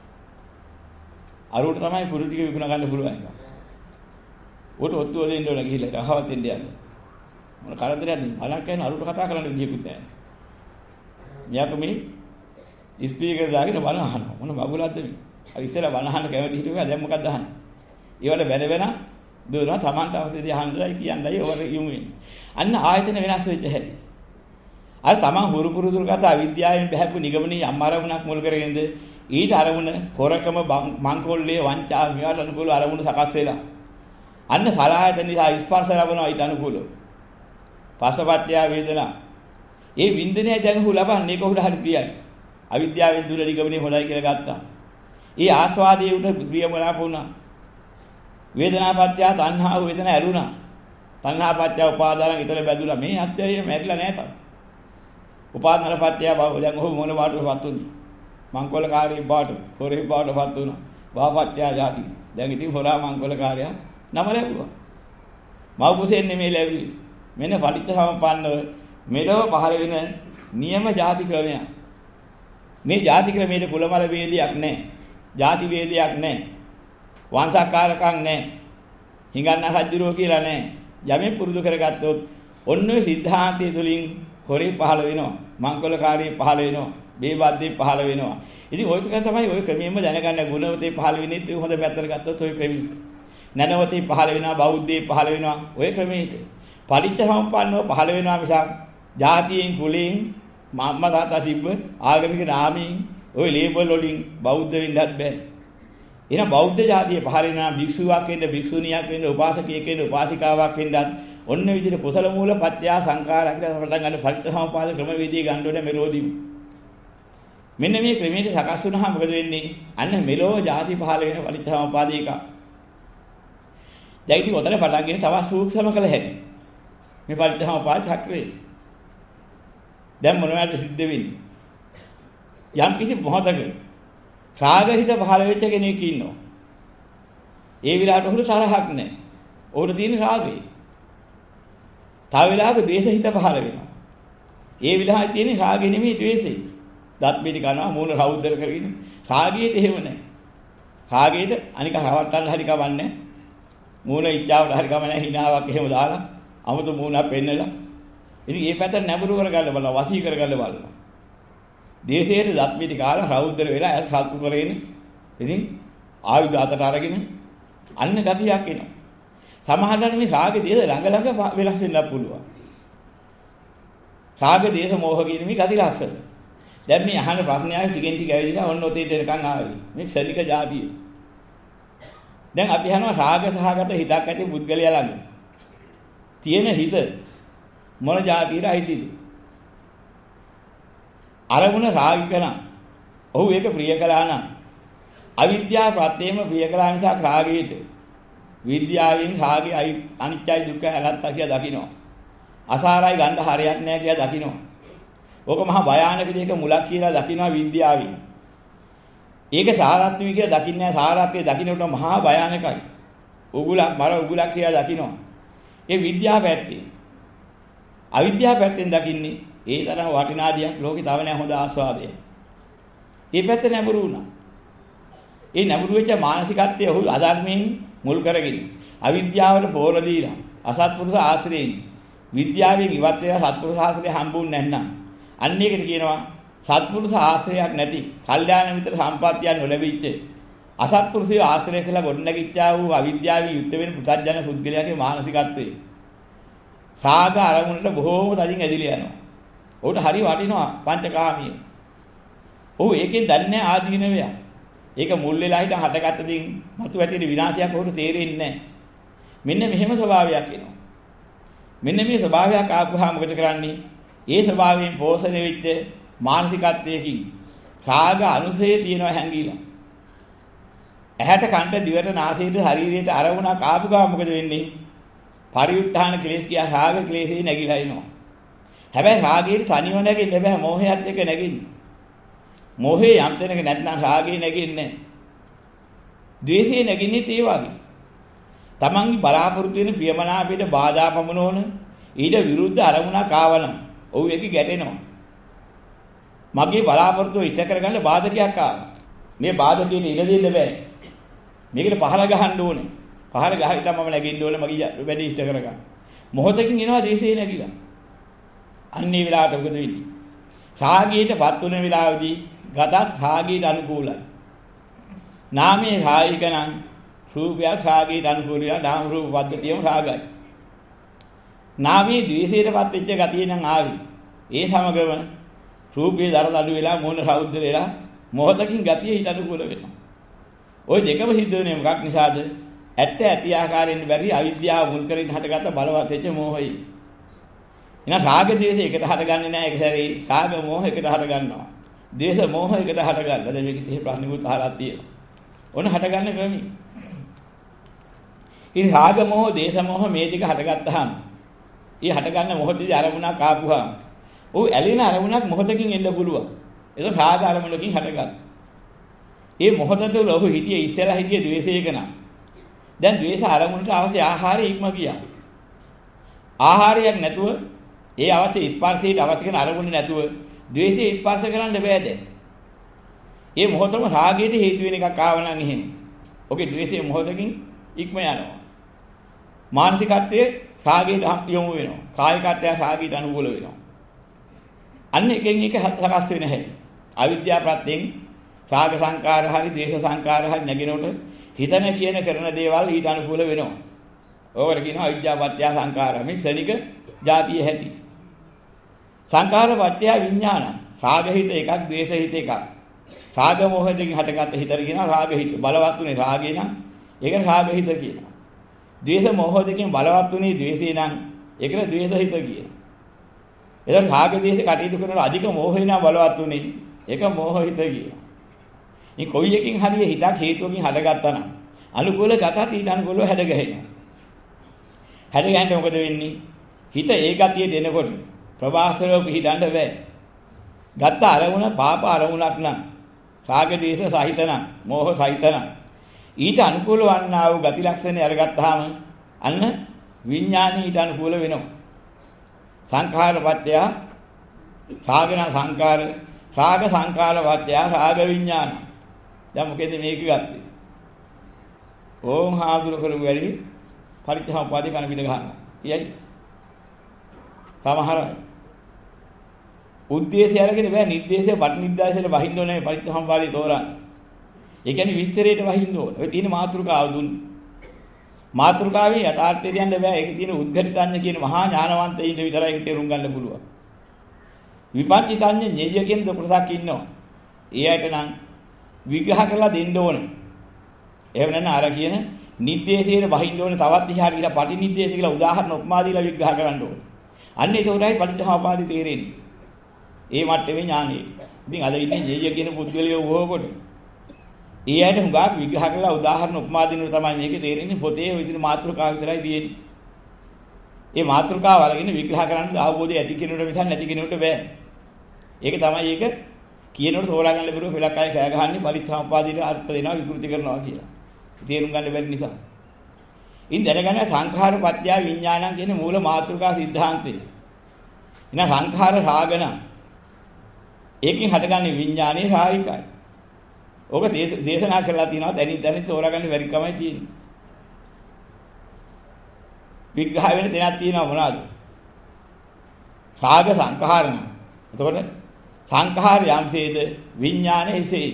අරුවට තමයි පුරු ටික විකුණ ගන්න පුළුවන් එක. උට ඔත්තුව දෙන්න ඕන ගිහිල්ලා අහවත් දෙන්න යන්නේ. මොන කරදරයක්ද? බණක් කියන අරුවට කතා කරන්න විදියකුත් නැහැ. මෙයාක මේ ස්පීකර් දාගෙන බණ අහනවා. මොන බබුලක්ද මේ? අර ඉස්සෙල්ලා බණ අහන්න කැමති හිටියා දැන් මොකක්ද අහන්නේ? ඒවල වෙන දුවනවා Tamanට අවශ්‍ය දේ අහන්නයි කියන්නයි ඔවර යමු වෙන්නේ. අන්න ආයතන වෙනස් වෙච්ච හැටි. අර Taman හුරු පුරුදු කරගත අවිද්‍යාවෙන් බහැපු නිගමනයේ අමාරුණක් මුල් කරගෙනද ඊට අරමුණ හොරකම මංකොල්ලේ වංචා මේවට අනුකූල අරමුණ සකස් වෙලා. අන්න සලආයතන නිසා ස්පර්ශ ලැබනවා ඊට අනුකූලව. පස්සපත්‍ය වේදනා. ඒ වින්දනය දැන් හු ලබන්නේ කොහොමද හරි ප්‍රියයි. අවිද්‍යාවෙන් දුර නිගමනයේ හොඳයි කියලා ගත්තා. ඒ ආස්වාදයේ උට ප්‍රියමනාප වුණා. වේදනාපත්‍ය තණ්හා වේදනා ඇරුණා. තණ්හා පත්‍ය උපාදාන ඊතල බැඳුලා මේ අධ්‍යයය මැරිලා නැහැ තාම. උපාදාන පත්‍ය භව දැන් ඔහු මොන බාටවත් උනේ. මංකොලකාරී බාට, හොරේ බාටවත් උනා. භවපත්‍ය ජාති. දැන් ඉතින් හොරා මංකොලකාරයා නම ලැබුවා. මව කුසෙන් නෙමෙයි ලැබුවේ. මෙන්න පටිච්චසමුප්පන්නව මෙලොව පහළ වෙන නියම ಜಾති ක්‍රමය. මේ ಜಾති ක්‍රමයේ කුලමල ભેදයක් නැහැ. ಜಾති ભેදයක් නැහැ. වංශාකාරකම් නැහැ. හිඟන්න රජුරෝ කියලා නැහැ. යමෙන් පුරුදු කරගත්තොත් ඔන්න ඔය සිද්ධාන්තය තුලින් හොරේ පහළ වෙනවා. මංකොලකාරී පහළ වෙනවා. බේබද්දේ පහළ වෙනවා. ඉතින් ওই ටික තමයි ওই ක්‍රමයෙන්ම දැනගන්න ගුණවතේ පහළ වෙන්නේ ඒ හොඳ පැත්තට ගත්තොත් ওই ක්‍රමෙ. නැනවතේ පහළ වෙනවා, බෞද්ධේ පහළ වෙනවා ওই ක්‍රමෙට. පටිච්චසමුප්පන්නව පහළ වෙනවා මිසක් ජාතියෙන් කුලයෙන් මම්ම තාත්තා තිබ්බ ආගමික නාමයෙන් ওই ලේබල් වලින් බෞද්ධ වෙන්නත් බෑ. එහෙනම් බෞද්ධ ජාතිය පහළ වෙනා භික්ෂුවක් වෙන්න, භික්ෂුණියක් වෙන්න, උපාසකයෙක් වෙන්න, උපාසිකාවක් වෙන්නත් ඔන්න විදිහට කුසල මූල පත්‍ය සංඛාරා කියලා පටන් ගන්න පටිච්චසමුපාද ක්‍රමවේදී ගන්න ඕනේ මෙලෝදීම. මෙන්න මේ ක්‍රමයට සකස් වුණාම මොකද වෙන්නේ? අන්න මෙලෝ ಜಾති පහළ වෙන පටිච්චසමුපාද එක. දැන් ඉතින් උතන පටන්ගෙන තව සූක්ෂම කළ හැකියි. මේ පටිච්චසමුපාද චක්‍රය. දැන් මොනවද සිද්ධ වෙන්නේ? යම් කිසි මොහතක රාගහිත පහළ වෙච්ච කෙනෙක් ඉන්නවා. ඒ විලාට උහුරු සරහක් නැහැ. උහුරු තියෙන රාගය. තව විලාක ද්වේෂහිත පහළ වෙනවා. ඒ විලාහේ තියෙන රාගෙ නෙමෙයි ද්වේෂය. දත් පිටි කනවා මූණ රෞද්දර කරගෙන. රාගයට එහෙම නැහැ. රාගයට අනික රවට්ටන්න හරි කවන්නේ. මූණ ඉච්ඡාවට හරි කවන්නේ හිනාවක් එහෙම දාලා 아무තු මූණක් පෙන්නලා. ඉතින් මේ පැත්තට නැඹුරු කරගන්න බලනවා, වසී කරගන්න බලනවා. දේශයේ දත් පිටි කාලා රෞද්දර වෙලා ඇස් රත්තු කරගෙන ඉතින් ආයුධ අතට අරගෙන අන්න ගතියක් එනවා. සමහරවිට මේ රාග දේශ ළඟ වෙනස් වෙන්නත් පුළුවන්. රාග දේශ මොහ කියන මේ ගති ලක්ෂණ. දැන් මේ අහන ප්‍රශ්නයයි ටිකෙන් ටික ඇවිදලා ඔන්න ඔතේට එනකන් ආවේ. මේ ක්ෂණික જાතිය. දැන් අපි අහනවා රාග සහගත හිතක් ඇති පුද්ගලයා ළඟ තියෙන හිත මොන જાතියට අයිතිද? අරමුණ රාගික නම් ඔහු ඒක ප්‍රිය කළා නම් අවිද්‍යාව ප්‍රත්‍යයෙන්ම ප්‍රිය කළා නිසා රාගයට විද්‍යාවෙන් රාගේ අනිත්‍යයි දුක්ඛයි අනාත්මයි කියලා දකිනවා. අසාරයි ගන්න හරයක් නැහැ කියලා දකිනවා. ඕක මහා භයානක දෙයක මුලක් කියලා දකිනවා විද්‍යාවෙන්. ඒක සාරාත්මික කියලා දකින්නේ නැහැ. සාරාත්මයේ දකින්නට මහා භයානකයි. උගුලක් මර උගුලක් කියලා දකිනවා. ඒ විද්‍යාව පැත්තේ. අවිද්‍යාව පැත්තෙන් දකින්නේ ඒ තරම් වටිනාදියක් ලෝකේ තව නැහැ හොඳ ආස්වාදය. මේ පැත්ත නැඹුරු වුණා. ඒ නැඹුරු වෙච්ච මානසිකත්වයේ ඔහු අධර්මයෙන් මුල් කරගෙන අවිද්‍යාවට පෝර දීලා අසත්පුරුෂ ආශ්‍රයෙන් විද්‍යාවෙන් ඉවත් වෙලා සත්පුරුෂ ආශ්‍රය හම්බුන්නේ නැත්නම් අන්න ඒකට කියනවා සත්පුරුෂ ආශ්‍රයයක් නැති කල්යාණ මිත්‍ර සම්පත්තියක් නොලැබිච්ච අසත්පුරුෂය ආශ්‍රය කළා ගොඩනැගිච්චා වූ අවිද්‍යාවෙන් යුක්ත වෙන පුතත්ජන පුද්ගලයාගේ මානසිකත්වයේ රාග අරමුණට බොහෝම තදින් ඇදිලා යනවා. ඔහුට හරි වටිනවා පංචකාමීය. ඔහු ඒකෙන් දන්නේ ආදීනවය. ඒක මුල් වෙලා හිට හටගත්ත දින් මතු ඇතින විනාශයක් ඔහුට තේරෙන්නේ නැහැ. මෙන්න මෙහෙම ස්වභාවයක් එනවා. මෙන්න මේ ස්වභාවයක් ආපුහා මොකද කරන්නේ? ඒ ස්වභාවයෙන් පෝෂණය වෙච්ච මානසිකත්වයකින් රාග අනුසය තියෙනවා හැංගිලා. ඇහැට කන්ට දිවට නාසයට ශරීරයට අරමුණක් ආපු ගමන් මොකද වෙන්නේ? පරිඋත්ථාන ක්ලේශ කියා රාග ක්ලේශේ නැగిලා එනවා. හැබැයි රාගයේ තනිව නැගෙන්නේ බෑ මෝහයත් එක්ක නැගෙන්නේ. මෝහේ යම් තැනක නැත්නම් රාගේ නැගෙන්නේ නැහැ. ද්වේෂේ නැගින්නේ ඒ වගේ. තමන්ගේ බලාපොරොත්තු වෙන ප්‍රියමනාපයට බාධා පමුණවන ඊට විරුද්ධ අරමුණක් ආවනම් ඔව් ඒක ගැටෙනවා. මගේ බලාපොරොත්තු ඉෂ්ට කරගන්න බාධකයක් ආවා. මේ බාධකයෙන් ඉඩ දෙන්න බෑ. මේකට පහල ගහන්න ඕනේ. පහල ගහලා මම නැගින්න ඕනේ මගේ වැඩේ ඉෂ්ට කරගන්න. මොහොතකින් එනවා ද්වේෂේ නැගිලා. අන්නේ වෙලාවට මොකද වෙන්නේ? රාගයටපත් වෙන වෙලාවේදී ගතත් රාගයට අනුකූලයි. නාමයේ රාගික නම් රූපය රාගයට අනුකූලයි. නාම රූප පද්ධතියම රාගයි. නාමයේ ද්වේෂයටපත් වෙච්ච ගතිය නම් ආවි. ඒ සමගම රූපයේ දරදඬු වෙලා මෝන රෞද්‍ර වෙලා මොහොතකින් ගතිය ඊට අනුකූල වෙනවා. ওই දෙකම සිද්ධ වෙන්නේ මොකක් නිසාද? ඇත්ත ඇති ආකාරයෙන් බැරි අවිද්‍යාව මුල් කරගෙන හටගත්ත බලවත් වෙච්ච මෝහය. එහෙනම් රාග ද්වේෂ එකට හටගන්නේ නැහැ ඒක සැරේ. රාග මෝහ එකට හට ගන්නවා. ද්වේෂ මෝහ එකට හට ගන්නවා. දැන් මේක ඉතින් ප්‍රශ්නිකුත් අහලා තියෙනවා. ඔන්න හටගන්න ක්‍රමී. ඉතින් රාග මොහ, දේශ මොහ මේ ටික හටගත්තාම, ඊ හටගන්න මොහොතේදී අරමුණක් ආපුවාම, ඔව් ඇලෙන අරමුණක් මොහොතකින් එන්න පුළුවන්. ඒක රාග අරමුණකින් හටගත්තා. ඒ මොහොත තුළ ඔහු හිටියේ ඉස්සෙල්ලා හිටියේ ද්වේෂයක නම්. දැන් ද්වේෂ අරමුණට අවශ්‍ය ආහාරය ඉක්ම ගියා. ආහාරයක් නැතුව ඒ අවශ්‍ය ස්පර්ශයට අවශ්‍ය කරන අරමුණ නැතුව ද්වේෂය ස්පර්ශ කරන්න බෑ දැන්. ඒ මොහොතම රාගයට හේතු වෙන එකක් ආව නම් එහෙම. ඔකේ ද්වේෂයේ මොහොතකින් ඉක්ම යනවා. මානසිකත්වයේ රාගයට යොමු වෙනවා. කායිකත්වය රාගයට අනුකූල වෙනවා. අන්න එකෙන් එක සකස් වෙන හැටි. අවිද්‍යාව ප්‍රත්‍යයෙන් රාග සංකාර හරි ද්වේෂ සංකාර හරි නැගිනකොට හිතන කියන කරන දේවල් ඊට අනුකූල වෙනවා. ඕකට කියනවා අවිද්‍යාවපත්‍ය සංකාර. මේ ක්ෂණික જાතිය හැටි. සංකාර පත්‍ය විඥාන. රාග හිත එකක්, ද්වේෂ හිත එකක්. රාග මොහයෙන් හටගත්ත හිතට කියනවා රාග හිත. බලවත් උනේ රාගේ නම් ඒකට රාග හිත කියනවා. ද්වේෂ මොහ දෙකෙන් බලවත් උනේ ද්වේෂේ නම් ඒකට ද්වේෂ හිත කියනවා. එතකොට රාග ද්වේෂ කටයුතු කරන අධික මොහේ නම් බලවත් උනේ ඒක මොහ හිත කියනවා. මේ කොයි එකකින් හරිය හිතක් හේතුවකින් හටගත්තා නම් අනුකූල ගතත් ඊට අනුකූලව හැඩ ගැහෙනවා. හැඩ ගැහෙන්නේ මොකද වෙන්නේ? හිත ඒ ගතියට එනකොට ප්‍රවාසරව පිහිටන්න බෑ. ගත්ත අරමුණ පාප අරමුණක් නම් රාග දේශ සහිත නම් මෝහ සහිත නම් ඊට අනුකූල වන්නා වූ ගති ලක්ෂණ අරගත්තාම අන්න විඥානී ඊට අනුකූල වෙනවා. සංඛාරපත්‍ය රාගන සංකාර රාග සංකාරපත්‍ය රාග විඥාන. දැන් මොකෙද මේක ගත්තේ? ඕම් හාදුර කරු වැඩි පරිත්‍යාගපාදී කන පිට ගන්නවා. කියයි. සමහර අය උද්දේශය අරගෙන බෑ නිද්දේශය පටිනිද්දාසයට වහින්න ඕනේ පරිත්‍යාගපාදී තෝරන්න. ඒ කියන්නේ විස්තරයට වහින්න ඕනේ. ඔය තියෙන මාතෘකාව දුන්නේ. මාතෘකාවේ යථාර්ථය කියන්න බෑ. ඒකේ තියෙන උද්ඝටිතඥ කියන මහා ඥානවන්තයින්ට විතරයි ඒක තේරුම් ගන්න පුළුවන්. විපංචිතඥ ඤෙය්‍ය කියන දෙකොටසක් ඉන්නවා. ඒ අයට නම් විග්‍රහ කරලා දෙන්න ඕනේ. එහෙම නැත්නම් අර කියන නිද්දේශයේ වහින්න ඕනේ තවත් ඉහාට ගිහලා පටිනිද්දේශ කියලා උදාහරණ උපමා දීලා විග්‍රහ කරන්න ඕනේ. අන්න ඒක උඩයි පටිච්චසමුප්පාදේ තේරෙන්නේ. ඒ මට්ටමේ ඥානෙ. ඉතින් අද ඉන්නේ ඤෙය්‍ය කියන පුද්ගලයෝ බොහෝ කොට. ඒ අයට හුඟක් විග්‍රහ කරලා උදාහරණ උපමා දෙනුන තමයි මේකේ තේරෙන්නේ. පොතේ ওই විදිහට මාතෘකාව විතරයි තියෙන්නේ. ඒ මාතෘකාව අරගෙන විග්‍රහ කරන්න අවබෝධය ඇති කෙනෙකුට මිසක් නැති කෙනෙකුට බෑ. ඒක තමයි ඒක කියනකොට තෝරා ගන්න බැරුව පෙලක් අය කෑ ගහන්නේ පරිත්‍යාගපාදීට අර්ථ දෙනවා විකෘති කරනවා කියලා. තේරුම් ගන්න බැරි නිසා. ඉතින් දැනගන්න සංඛාර පත්‍ය විඥානං කියන මූල මාතෘකා સિદ્ધාන්තය. එන සංඛාර රාගන ඒකෙන් හටගන්නේ විඥානේ රාගිකයි. ඕක දේශනා කරලා තියෙනවා දැනි තෝරා ගන්න බැරි කමයි තියෙන්නේ. විග්‍රහ වෙන තැනක් තියෙනවා මොනවාද? රාග සංඛාරණ. එතකොට සංඛාර යම්සේද විඥාන එසේයි.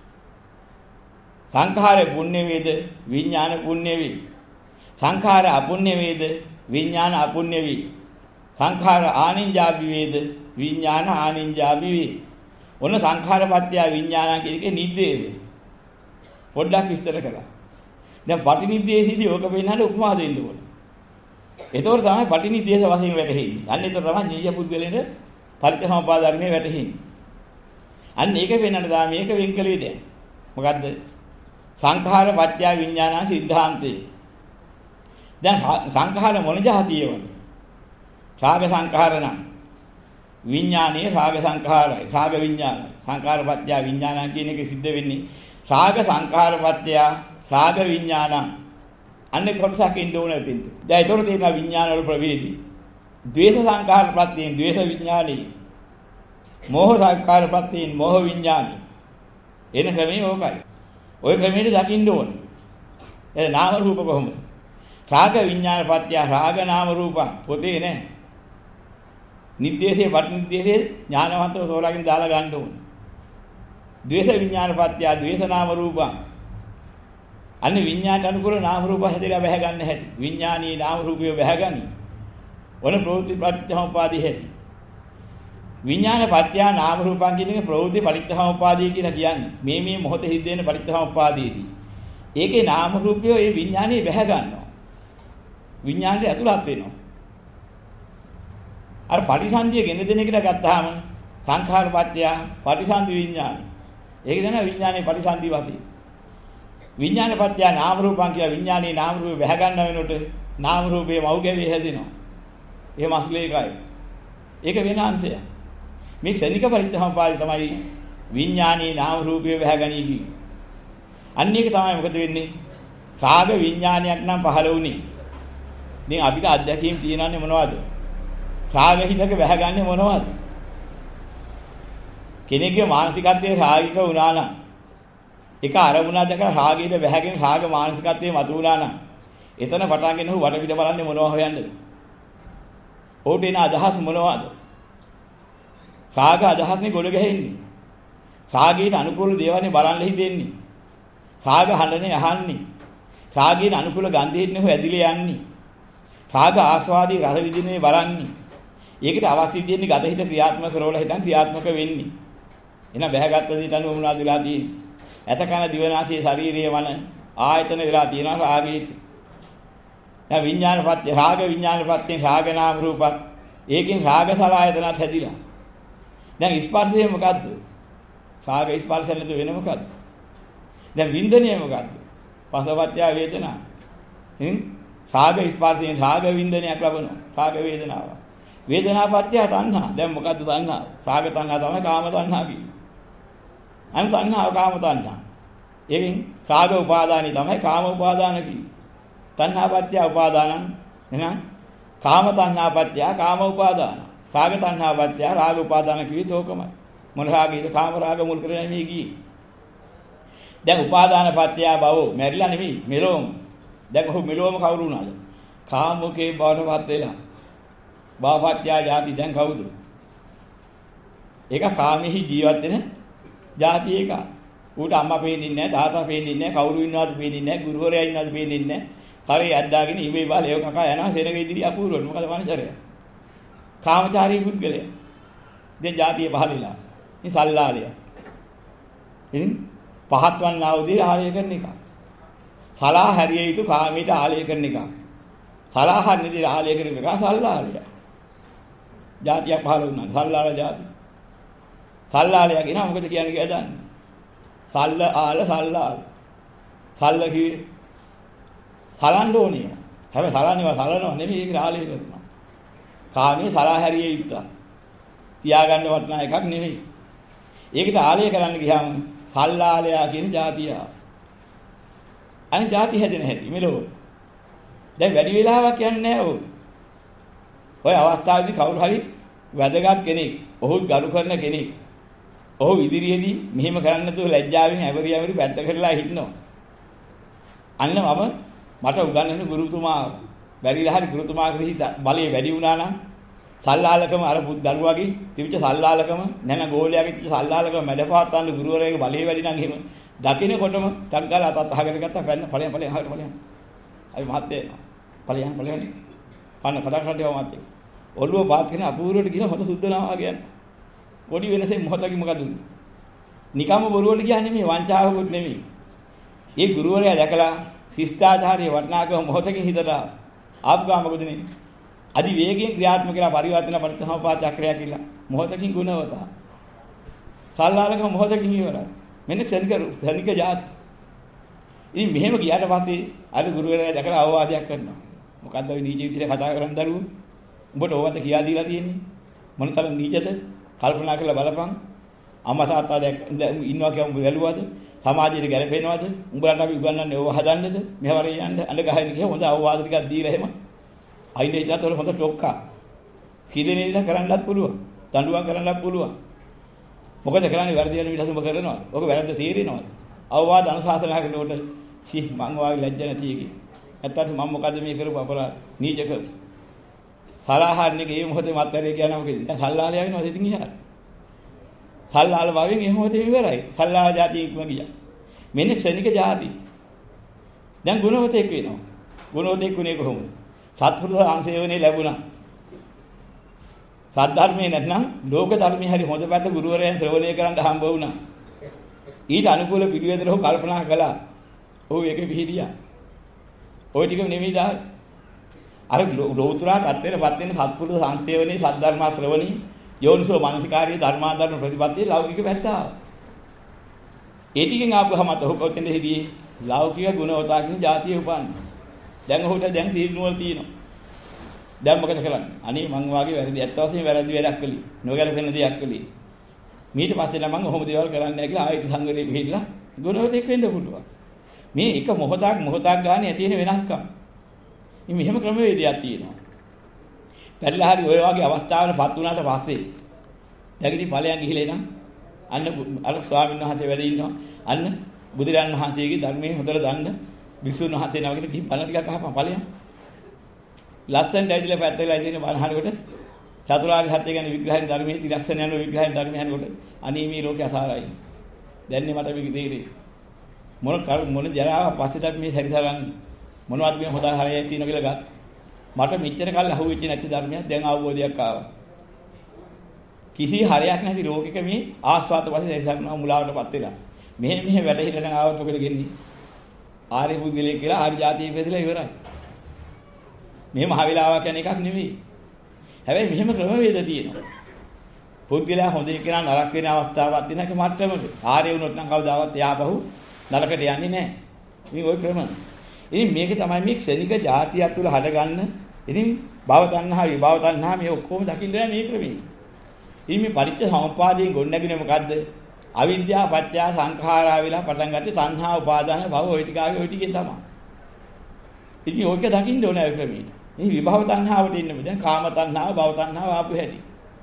සංඛාරේ පුණ්‍ය වේද විඥාන පුණ්‍ය වේ. සංඛාර අපුණ්‍ය වේද විඥාන අපුණ්‍ය වේ. සංඛාර ආනින්ජාබි වේද විඥාන ආනින්ජාබි වේ. ඔන්න සංඛාරපත්‍ය විඥාන කියන එකේ නිද්දේශය. පොඩ්ඩක් විස්තර කරලා. දැන් පටිනිද්දේශීදී ඕක වෙන්නහට උපමා දෙන්න ඕනේ. ඒතකොට තමයි පටිනිද්දේශ වශයෙන් වැටහෙන්නේ. අන්න ඒක තමයි ඤෙය්‍ය පුද්ගලෙන්ට පරිත්‍යාගපාද ධර්මයේ වැටහෙන්නේ. අන්න ඒක වෙන්නට තමයි මේක වෙන් කළේ දැන්. මොකද්ද? සංඛාර පත්‍ය විඥාන સિદ્ધාන්තේ. දැන් සංඛාර මොන જાතියවද? රාග සංඛාරණ. විඥානයේ රාග සංඛාරයි. රාග විඥාන. සංඛාර පත්‍ය විඥාන කියන එක සිද්ධ වෙන්නේ රාග සංඛාර පත්‍ය රාග විඥාන. අන්නේ කොටසක් ඉන්න ඕනේ තින්ද. දැන් ඒතකොට තියෙනවා විඥාන වල ප්‍රවේදී. ද්වේෂ සංඛාර ප්‍රත්‍යයෙන් ද්වේෂ විඥානයි. මෝහ සංඛාර ප්‍රත්‍යයෙන් මෝහ විඥානයි. එන ක්‍රමයේ ඕකයි. ওই ක්‍රමයට දකින්න ඕනේ. එතන නාම රූප කොහොමද? රාග විඥාන පත්‍ය රාග නාම රූප පොතේ නෑ. නිද්දේශේ පටිනිද්දේශේ ඥානවන්තව තෝරාගෙන දාලා ගන්න ඕනේ. ද්වේෂ විඥාන පත්‍ය ද්වේෂ නාම රූප. අන්නේ විඥාට අනුකූල නාම රූප හැදෙලා බැහැ ගන්න හැටි. විඥානීය නාම රූපය බැහැගනි. ඔන ප්‍රවෘත්ති පටිච්චසමුප්පාදී හැටි. විඥාන පත්‍ය නාම රූපං කියන එක ප්‍රවෘත්ති පටිච්චසමුප්පාදී කියලා කියන්නේ. මේ මොහොතේ සිද්ධ වෙන පටිච්චසමුප්පාදීදී. ඒකේ නාම රූපය ඒ විඥානේ බැහැ ගන්නවා. විඥානේ ඇතුළත් වෙනවා. අර පටිසන්ධිය ගෙන දෙන එකට ගත්තාම සංඛාර පත්‍ය පටිසන්ධි විඥාන. ඒක දන විඥානේ පටිසන්ධි වශයෙන්. විඥානපත්‍ය නාම රූපං කියලා විඥානේ නාම රූපේ වැහ ගන්න වෙනකොට නාම රූපේ මෞගැවේ හැදෙනවා. එහෙම අස්ලේකයි. ඒක වෙන අංශයක්. මේ ක්ෂණික පරිච්ඡේදපාදි තමයි විඥානේ නාම රූපේ වැහ ගනී කියන්නේ. අන්න ඒක තමයි මොකද වෙන්නේ? රාග විඥානයක් නම් පහළ වුණේ. දැන් අපිට අධ්‍යක්ීම් තියෙනන්නේ මොනවද? රාග හිතක වැහගන්නේ මොනවද? කෙනෙක්ගේ මානසිකත්වයේ රාගික වුණා නම් එක අරමුණක් දැකලා රාගයට වැහගෙන රාග මානසිකත්වයේ මතු වුණා නම් එතන පටන්ගෙන ඔහු වටපිට බලන්නේ මොනවා හොයන්නද? ඔහුට එන අදහස් මොනවද? රාග අදහස්නේ ගොඩ ගැහෙන්නේ. රාගයට අනුකූල දේවල්නේ බලන්න හිතෙන්නේ. රාග හඬනේ අහන්නේ. රාගයෙන් අනුකූල ගන්ධයෙන් ඔහු ඇදිලා යන්නේ. රාග ආස්වාදී රස විඳින්නේ බලන්නේ. ඒකට අවශ්‍ය තියෙන්නේ ගත හිත ක්‍රියාත්මක කරවලා හිටන් ක්‍රියාත්මක වෙන්නේ. එහෙනම් බැහැගත්ත දෙයට අනුව මොනවද වෙලා තියෙන්නේ? ඇතකන දිවනාසයේ ශාරීරියේ වන ආයතන වෙලා තියෙනවා රාගයට. දැන් විඥානපත්‍ය රාග විඥානපත්‍යෙන් රාග නාම රූපත් ඒකෙන් රාග සලආයතනත් හැදිලා. දැන් ස්පර්ශය මොකද්ද? රාග ස්පර්ශය නැතු වෙන මොකද්ද? දැන් වින්දනය මොකද්ද? පසවත්‍ය වේදනා. රාග ස්පර්ශයෙන් රාග වින්දනයක් ලබනවා. රාග වේදනාව. වේදනාපත්‍ය තණ්හා. දැන් මොකද්ද තණ්හා? රාග තණ්හා තමයි කාම තණ්හා කියන්නේ. අනිත් තණ්හාව කාම තණ්හා. ඒකෙන් රාග උපාදානයි තමයි කාම උපාදාන කියන්නේ. තණ්හාපත්‍ය උපාදානං එහෙනම් කාම තණ්හාපත්‍ය කාම උපාදාන. රාග තණ්හාපත්‍ය රාග උපාදාන කිව්වෙත් ඕකමයි. මොන රාගයද? කාම රාග මුල් කරගෙන මේ ගියේ. දැන් උපාදානපත්‍ය භව මැරිලා නෙමෙයි මෙලොවම. දැන් ඔහු මෙලොවම කවුරු වුණාද? කාමකේ බවටපත් වෙලා. භවපත්‍ය ජාති දැන් කවුද? ඒක කාමෙහි ජීවත් වෙන ජාති එක. ඌට අම්මා පේන්නේ නැහැ, තාත්තා පේන්නේ නැහැ, කවුරු ඉන්නවද පේන්නේ නැහැ, ගුරුවරයා ඉන්නවද පේන්නේ නැහැ. කරේ ඇද්දාගෙන ඉබේ බාලේ කකා යනවා සෙනග ඉදිරිය අපූර්වද මොකද මනසරය. කාමචාරී පුද්ගලයා. දැන් ජාතිය පහළලා. මේ සල්ලාලය. ඉතින් පහත් වන්නා වූ දේ ආලය කරන එක. සලා හැරිය යුතු කාමයට ආලය කරන එක. සලාහන්නේ දේ ආලය කරන එක සල්ලාලය. ජාතිය පහළ වුණා. සල්ලාල ජාති. සල්ලාලය කියනවා මොකද කියන්නේ කියලා දන්නේ. සල්ල ආල සල්ලාල. සල්ල කිව්වේ සලන්න ඕනේ. හැබැයි සලන්නේවා සලනවා නෙමෙයි ඒක ආලය කරනවා. කාමයේ සලා හැරිය යුතුයි. තියාගන්න වටනා එකක් නෙමෙයි. ඒකට ආලය කරන්න ගියාම සල්ලාලයා කියන જાතිය. අනේ જાති හැදෙන හැටි මෙලෝ. දැන් වැඩි වෙලාවක් යන්නේ නැහැ ඔය. ඔය අවස්ථාවේදී කවුරු හරි වැදගත් කෙනෙක්, ඔහු ගරු කරන කෙනෙක්, ඔහු ඉදිරියේදී මෙහෙම කරන්න නැතුව ලැජ්ජාවෙන් ඇවරි පැත්ත කරලා හිටනවා. අන්න මට උගන්වන ගුරුතුමා බැරිලා හරි ගුරුතුමා කෙරෙහි බලය වැඩි වුණා නම් සල්ලාලකම අර දරුවාගේ තිබිච්ච සල්ලාලකම නැන ගෝලයාගේ තිබිච්ච සල්ලාලකම මැඩපහත් ගන්න ගුරුවරයාගේ බලය වැඩි නම් එහෙම දකින්නකොටම ටක් ගාලා අතත් අහගෙන ගත්තා පැන්න ඵලයන් හරියට ඵලයන්. අයි මහත්තයා ඵලයන් අන්න කතා කරලා ඉවම මහත්තයා. ඔළුව පාත් කරන අපූර්වට කියන හොඳ සුද්ධනවා කියන්නේ. පොඩි වෙනසෙන් මොහොතකින් මොකද උනේ? නිකම්ම බොරුවට කියන්නේ මේ වංචාවකුත් නෙමෙයි. ඒ ගුරුවරයා දැකලා ශිෂ්ටාචාරයේ වටිනාකම මොහොතකින් හිතට ආපුගා මොකදනේ? අදි වේගයෙන් ක්‍රියාත්මක කරලා පරිවර්තන පරිසම්පාද චක්‍රය කියලා මොහොතකින් ගුණවතා. සල්ලාලකම මොහොතකින් ඉවරයි. මෙන්න ක්ෂණික જાති. ඉතින් මෙහෙම ගියාට පස්සේ අර ගුරුවරයා දැකලා අවවාදයක් කරනවා. මොකද්ද ඔය නීච විදිහට කතා කරන් දරුවෝ? උඹට ඕවද කියා දීලා තියෙන්නේ? මොනතරම් නීචද? කල්පනා කරලා බලපන්. අම්මා තාත්තා ඉන්නවා කියමු වැළුවද? සමාජයට ගැලපෙනවද? උඹලට අපි උගන්වන්නේ ඕව හදන්නද? මෙහෙවරේ යන්න අඬ ගහන්න කියලා හොඳ අවවාද ටිකක් දීලා එහෙම. අයිනේ ඉතලත් හොඳ ටොක්කා. කීදෙනේ ඉඳලා කරන්නත් පුළුවන්. දඬුවම් කරන්නත් පුළුවන්. මොකද කරන්නේ වැරදි වෙන විදිහට උඹ කරනවද? ඔක වැරද්ද තේරෙනවද? අවවාද අනුශාසනා කරනකොට සි මං වාගේ ලැජ්ජ නැති එකේ. ඇත්තට මම මොකද මේ කරපු අපරාධ නීචකම. සලාහන්නේ මේ මොහොතේ මත්තරේ කියනවා මොකද? දැන් සල්ලාලයා වෙනවද ඉතින් ඉහාට? සල්ලාල භාවයෙන් මේ මොහොතේ ඉවරයි. සල්ලාල જાතියින්ම ගියා. මෙන්න ක්ෂණික જાති. දැන් ගුණවතෙක් වෙනවා. ගුණවතෙක් වුණේ කොහොමද? සත්පුරුෂ අංශයෝනේ ලැබුණා. සත්‍ය ධර්මයේ නැත්නම් ලෝක ධර්මයේ හරි හොඳ පැත්ත ගුරුවරයන් ශ්‍රවණය කරන්න හම්බ වුණා. ඊට අනුකූල පිළිවෙතට ඔහු කල්පනා කළා. ඔහු ඒකේ පිළිහිදියා. ওই ටික නෙමෙයි දා. අර ලෝතුරා තත්ත්වයටපත් වෙන සත්පුරුෂ සංසේවනේ සද්ධර්ම ශ්‍රවණී යෝනිසෝ මානසිකාරී ධර්මාධර්ම ප්‍රතිපත්තියේ ලෞකික පැත්ත ආවා. ඒ ටිකෙන් ආපුවම ඔහු කොතෙන්ද හිටියේ? ලෞකික ගුණවතා කියන જાතිය උපන්න. දැන් ඔහුට දැන් සීනුවල තියෙනවා. දැන් මොකද කරන්නේ? අනේ මං වාගේ වැරදි ඇත්ත වශයෙන්ම වැරදි වැඩක් කළේ. නොගැලපෙන දෙයක් කළේ. ඊට පස්සේ නම් මං ඔහොම දේවල් කරන්නේ නැහැ කියලා ආයෙත් සංගරේ පිළිලා ගුණවතෙක් වෙන්න පුළුවන්. මේ එක මොහොතක් ගානේ ඇති වෙන වෙනස්කම්. ඉතින් මෙහෙම ක්‍රමවේදයක් තියෙනවා. පැරිලා හරි ඔය වගේ අවස්ථාවලපත් වුණාට පස්සේ දැන් ඉතින් ඵලයන් ගිහිලා එනම් අන්න අර ස්වාමීන් වහන්සේ වැඩ ඉන්නවා. අන්න බුදුරන් වහන්සේගේ ධර්මයේ හොඳට දන්න විසුණු වහන්සේ නමකට ගිහින් බණ ටිකක් අහපන් ඵලයන්. ලස්සනට ඇවිදලා පැත්තලා ඉඳින බණ අහනකොට චතුරාර්ය සත්‍ය ගැන විග්‍රහයෙන් ධර්මයේ ත්‍රිලක්ෂණ යන විග්‍රහයෙන් ධර්මය අහනකොට අනී මේ ලෝකේ අසාරයි. දැන්නේ මට මේක තේරෙයි. මොන ජරාව පස්සේට මේ හැරිසරන්නේ. මොනවද මේ හොදා හරයයි තියෙන කියලා ගත්ත. මට මෙච්චර කල් අහුවෙච්ච නැති ධර්මයක් දැන් අවබෝධයක් ආවා. කිසි හරයක් නැති ලෝකෙක මේ ආස්වාද වශයෙන් හැරිසරනවා මුලාවටපත් වෙලා. මෙහෙම වැටහිලා නම් ආවත් මොකද ගෙන්නේ? ආර්ය පුද්ගලයෙක් කියලා ආර්ය જાතිය ඉපදෙලා ඉවරයි. මෙහෙම හවිලාවක් යන එකක් නෙවෙයි. හැබැයි මෙහෙම ක්‍රමවේද තියෙනවා. පුද්ගලයා හොඳ කෙනා නරක වෙන අවස්ථාවක් තියෙනක මට්ටමක. ආර්ය වුණොත් නම් කවදාවත් එයාපහු නරකට යන්නේ නැහැ. මේ ওই ක්‍රම. ඉතින් මේක තමයි මේ ක්ෂණික જાතිය තුළ හටගන්න. ඉතින් භව තණ්හා විභව තණ්හා මේ ඔක්කොම දකින්න මේ ක්‍රමෙයි. ඉතින් මේ පරිච්ඡ සමුප්පාදයෙන් ගොඩනැගෙන මොකද්ද? අවිද්‍යාව පත්‍ය සංඛාරා වෙලා පටන් ගත්තේ තණ්හා උපාදාන භව ওই ටිකාවේ ওই ටිකෙන් තමයි. ඉතින් ඕක දකින්න ඕනේ ඔය ක්‍රමෙයි. මේ විභව තණ්හාවට ඉන්න බෑ. දැන් කාම තණ්හාව භව තණ්හාව ආපු හැටි.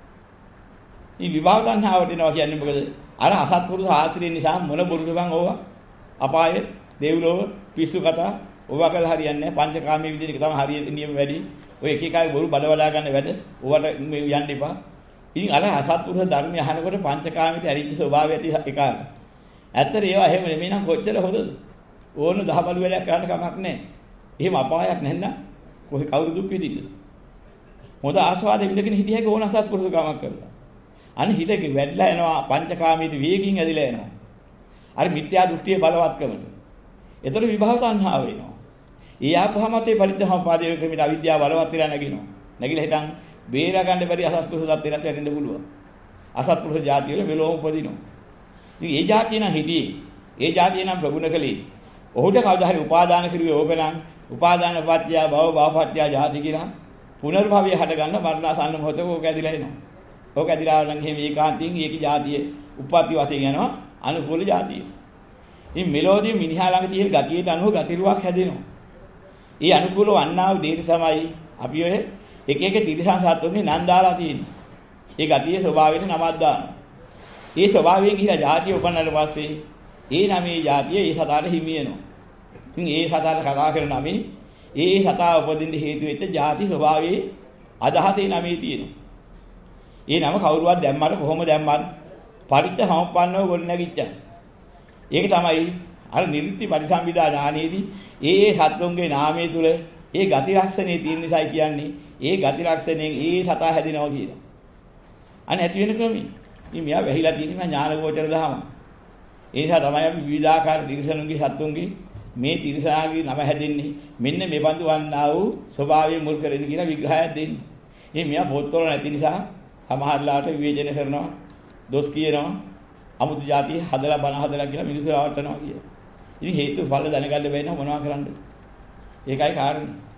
මේ විභව තණ්හාවට එනවා කියන්නේ මොකද? අර අසත්පුරුෂ ආශ්‍රය නිසා මොන බුරුදුබන් ඕවා අපායේ දෙව්ලොව පිස්සු කතා ඕවා කළා හරියන්නේ නැහැ. පංචකාමී විදිහට තමයි හරියට නියම වැඩි. ඔය එක එකයි බොරු බඩ වඩා ගන්න වැඩ. ඕවට මේ යන්න එපා. ඉතින් අර අසත්පුරුෂ ධර්මය අහනකොට පංචකාමීට ඇරිච්ච ස්වභාවය ඇති එකක්. ඇත්තට ඒවා එහෙම නෙමෙයි නම් කොච්චර හොඳද? ඕන දහබලු වැඩක් කරන්න කමක් නැහැ. එහෙම අපායක් නැත්නම් කොහේ කවුරු දුක් විඳින්නද? මොකද ආස්වාදෙ විඳගෙන හිටියක ඕන අසත්පුරුෂ කමක් කරලා. අන්න හිතේ වැඩිලා එනවා පංචකාමීට වේගින් ඇදිලා එනවා. අර මිත්‍යා දෘෂ්ටියේ බලවත්කමට. ඒතර විභව තණ්හාව වෙනවා. ඒ ආපහමතේ පරිච්ඡේදපාදයේ ක්‍රමයට අවිද්‍යාව බලවත් වෙලා නැගිනවා. නැගිලා හිටන් බේරා ගන්න බැරි අසත්පුරුෂ තත්ත්වයට වැටෙන්න පුළුවන්. අසත්පුරුෂ જાතිය වල මෙලොවම උපදිනවා. ඉතින් ඒ જાතිය නම් හිටියේ. ඒ જાතිය නම් ප්‍රගුණ කළේ. ඔහුට කවදා හරි උපාදාන කිරුවේ ඕකනම් උපාදාන පත්‍ය භව භවපත්‍ය જાති කියලා පුනර්භවය හට ගන්න මරණාසන්න මොහොතක ඕක ඇදිලා එනවා. ඕක ඇදිලා නම් එහෙම ඒකාන්තයෙන් ඒකේ જાතිය උප්පත්ති වශයෙන් යනවා අනුකූල જાතිය. ඉතින් මෙලෝදී මිනිහා ළඟ තියෙන ගතියට අනුව ගතිරුවක් හැදෙනවා. ඒ අනුකූල වන්නා වූ දේ තමයි අපි ඔය එක එක තිරසන් සත්තුන්ගේ නම් දාලා තියෙන්නේ. ඒ ගතියේ ස්වභාවයෙන් නමක් දානවා. ඒ ස්වභාවයෙන් ගිහිලා જાතිය උපන්නට පස්සේ ඒ නමේ જાතිය ඒ සතාට හිමි වෙනවා. ඉතින් ඒ සතාට කතා කරන නමේ ඒ සතා උපදින්න හේතු වෙච්ච ಜಾති ස්වභාවයේ අදහසේ නමේ තියෙනවා. ඒ නම කවුරුවත් දැම්මට කොහොම දැම්මත් පරිත්‍ය සම්පන්නව ගොඩනැගිච්චා. ඒක තමයි අර නිරුත්ති පරිසම්විදා ඥානයේදී ඒ සත්තුන්ගේ නාමයේ තුල ඒ ගති ලක්ෂණේ තියෙන නිසායි කියන්නේ ඒ ගති ලක්ෂණයෙන් ඒ සතා හැදිනවා කියලා. අනේ ඇති වෙන ක්‍රමී. ඉතින් මෙයා වැහිලා තියෙන ඥාන ගෝචර දහම. ඒ නිසා තමයි අපි විවිධාකාර තිරසනුන්ගේ සත්තුන්ගේ මේ තිරසනාගේ නම හැදෙන්නේ මෙන්න මේ බඳු වන්නා වූ ස්වභාවය මුල් කරගෙන කියලා විග්‍රහයක් දෙන්නේ. ඉතින් මෙයා පොත්වල නැති නිසා සමහරලාට විවේචන කරනවා, දොස් කියනවා, අමුතු જાතිය හදලා බන හදලා කියලා මිනිස්සු රවට්ටනවා කියලා. ඉතින් හේතු ඵල දැනගන්න බැහැ නම් මොනවා කරන්නද? ඒකයි කාරණේ.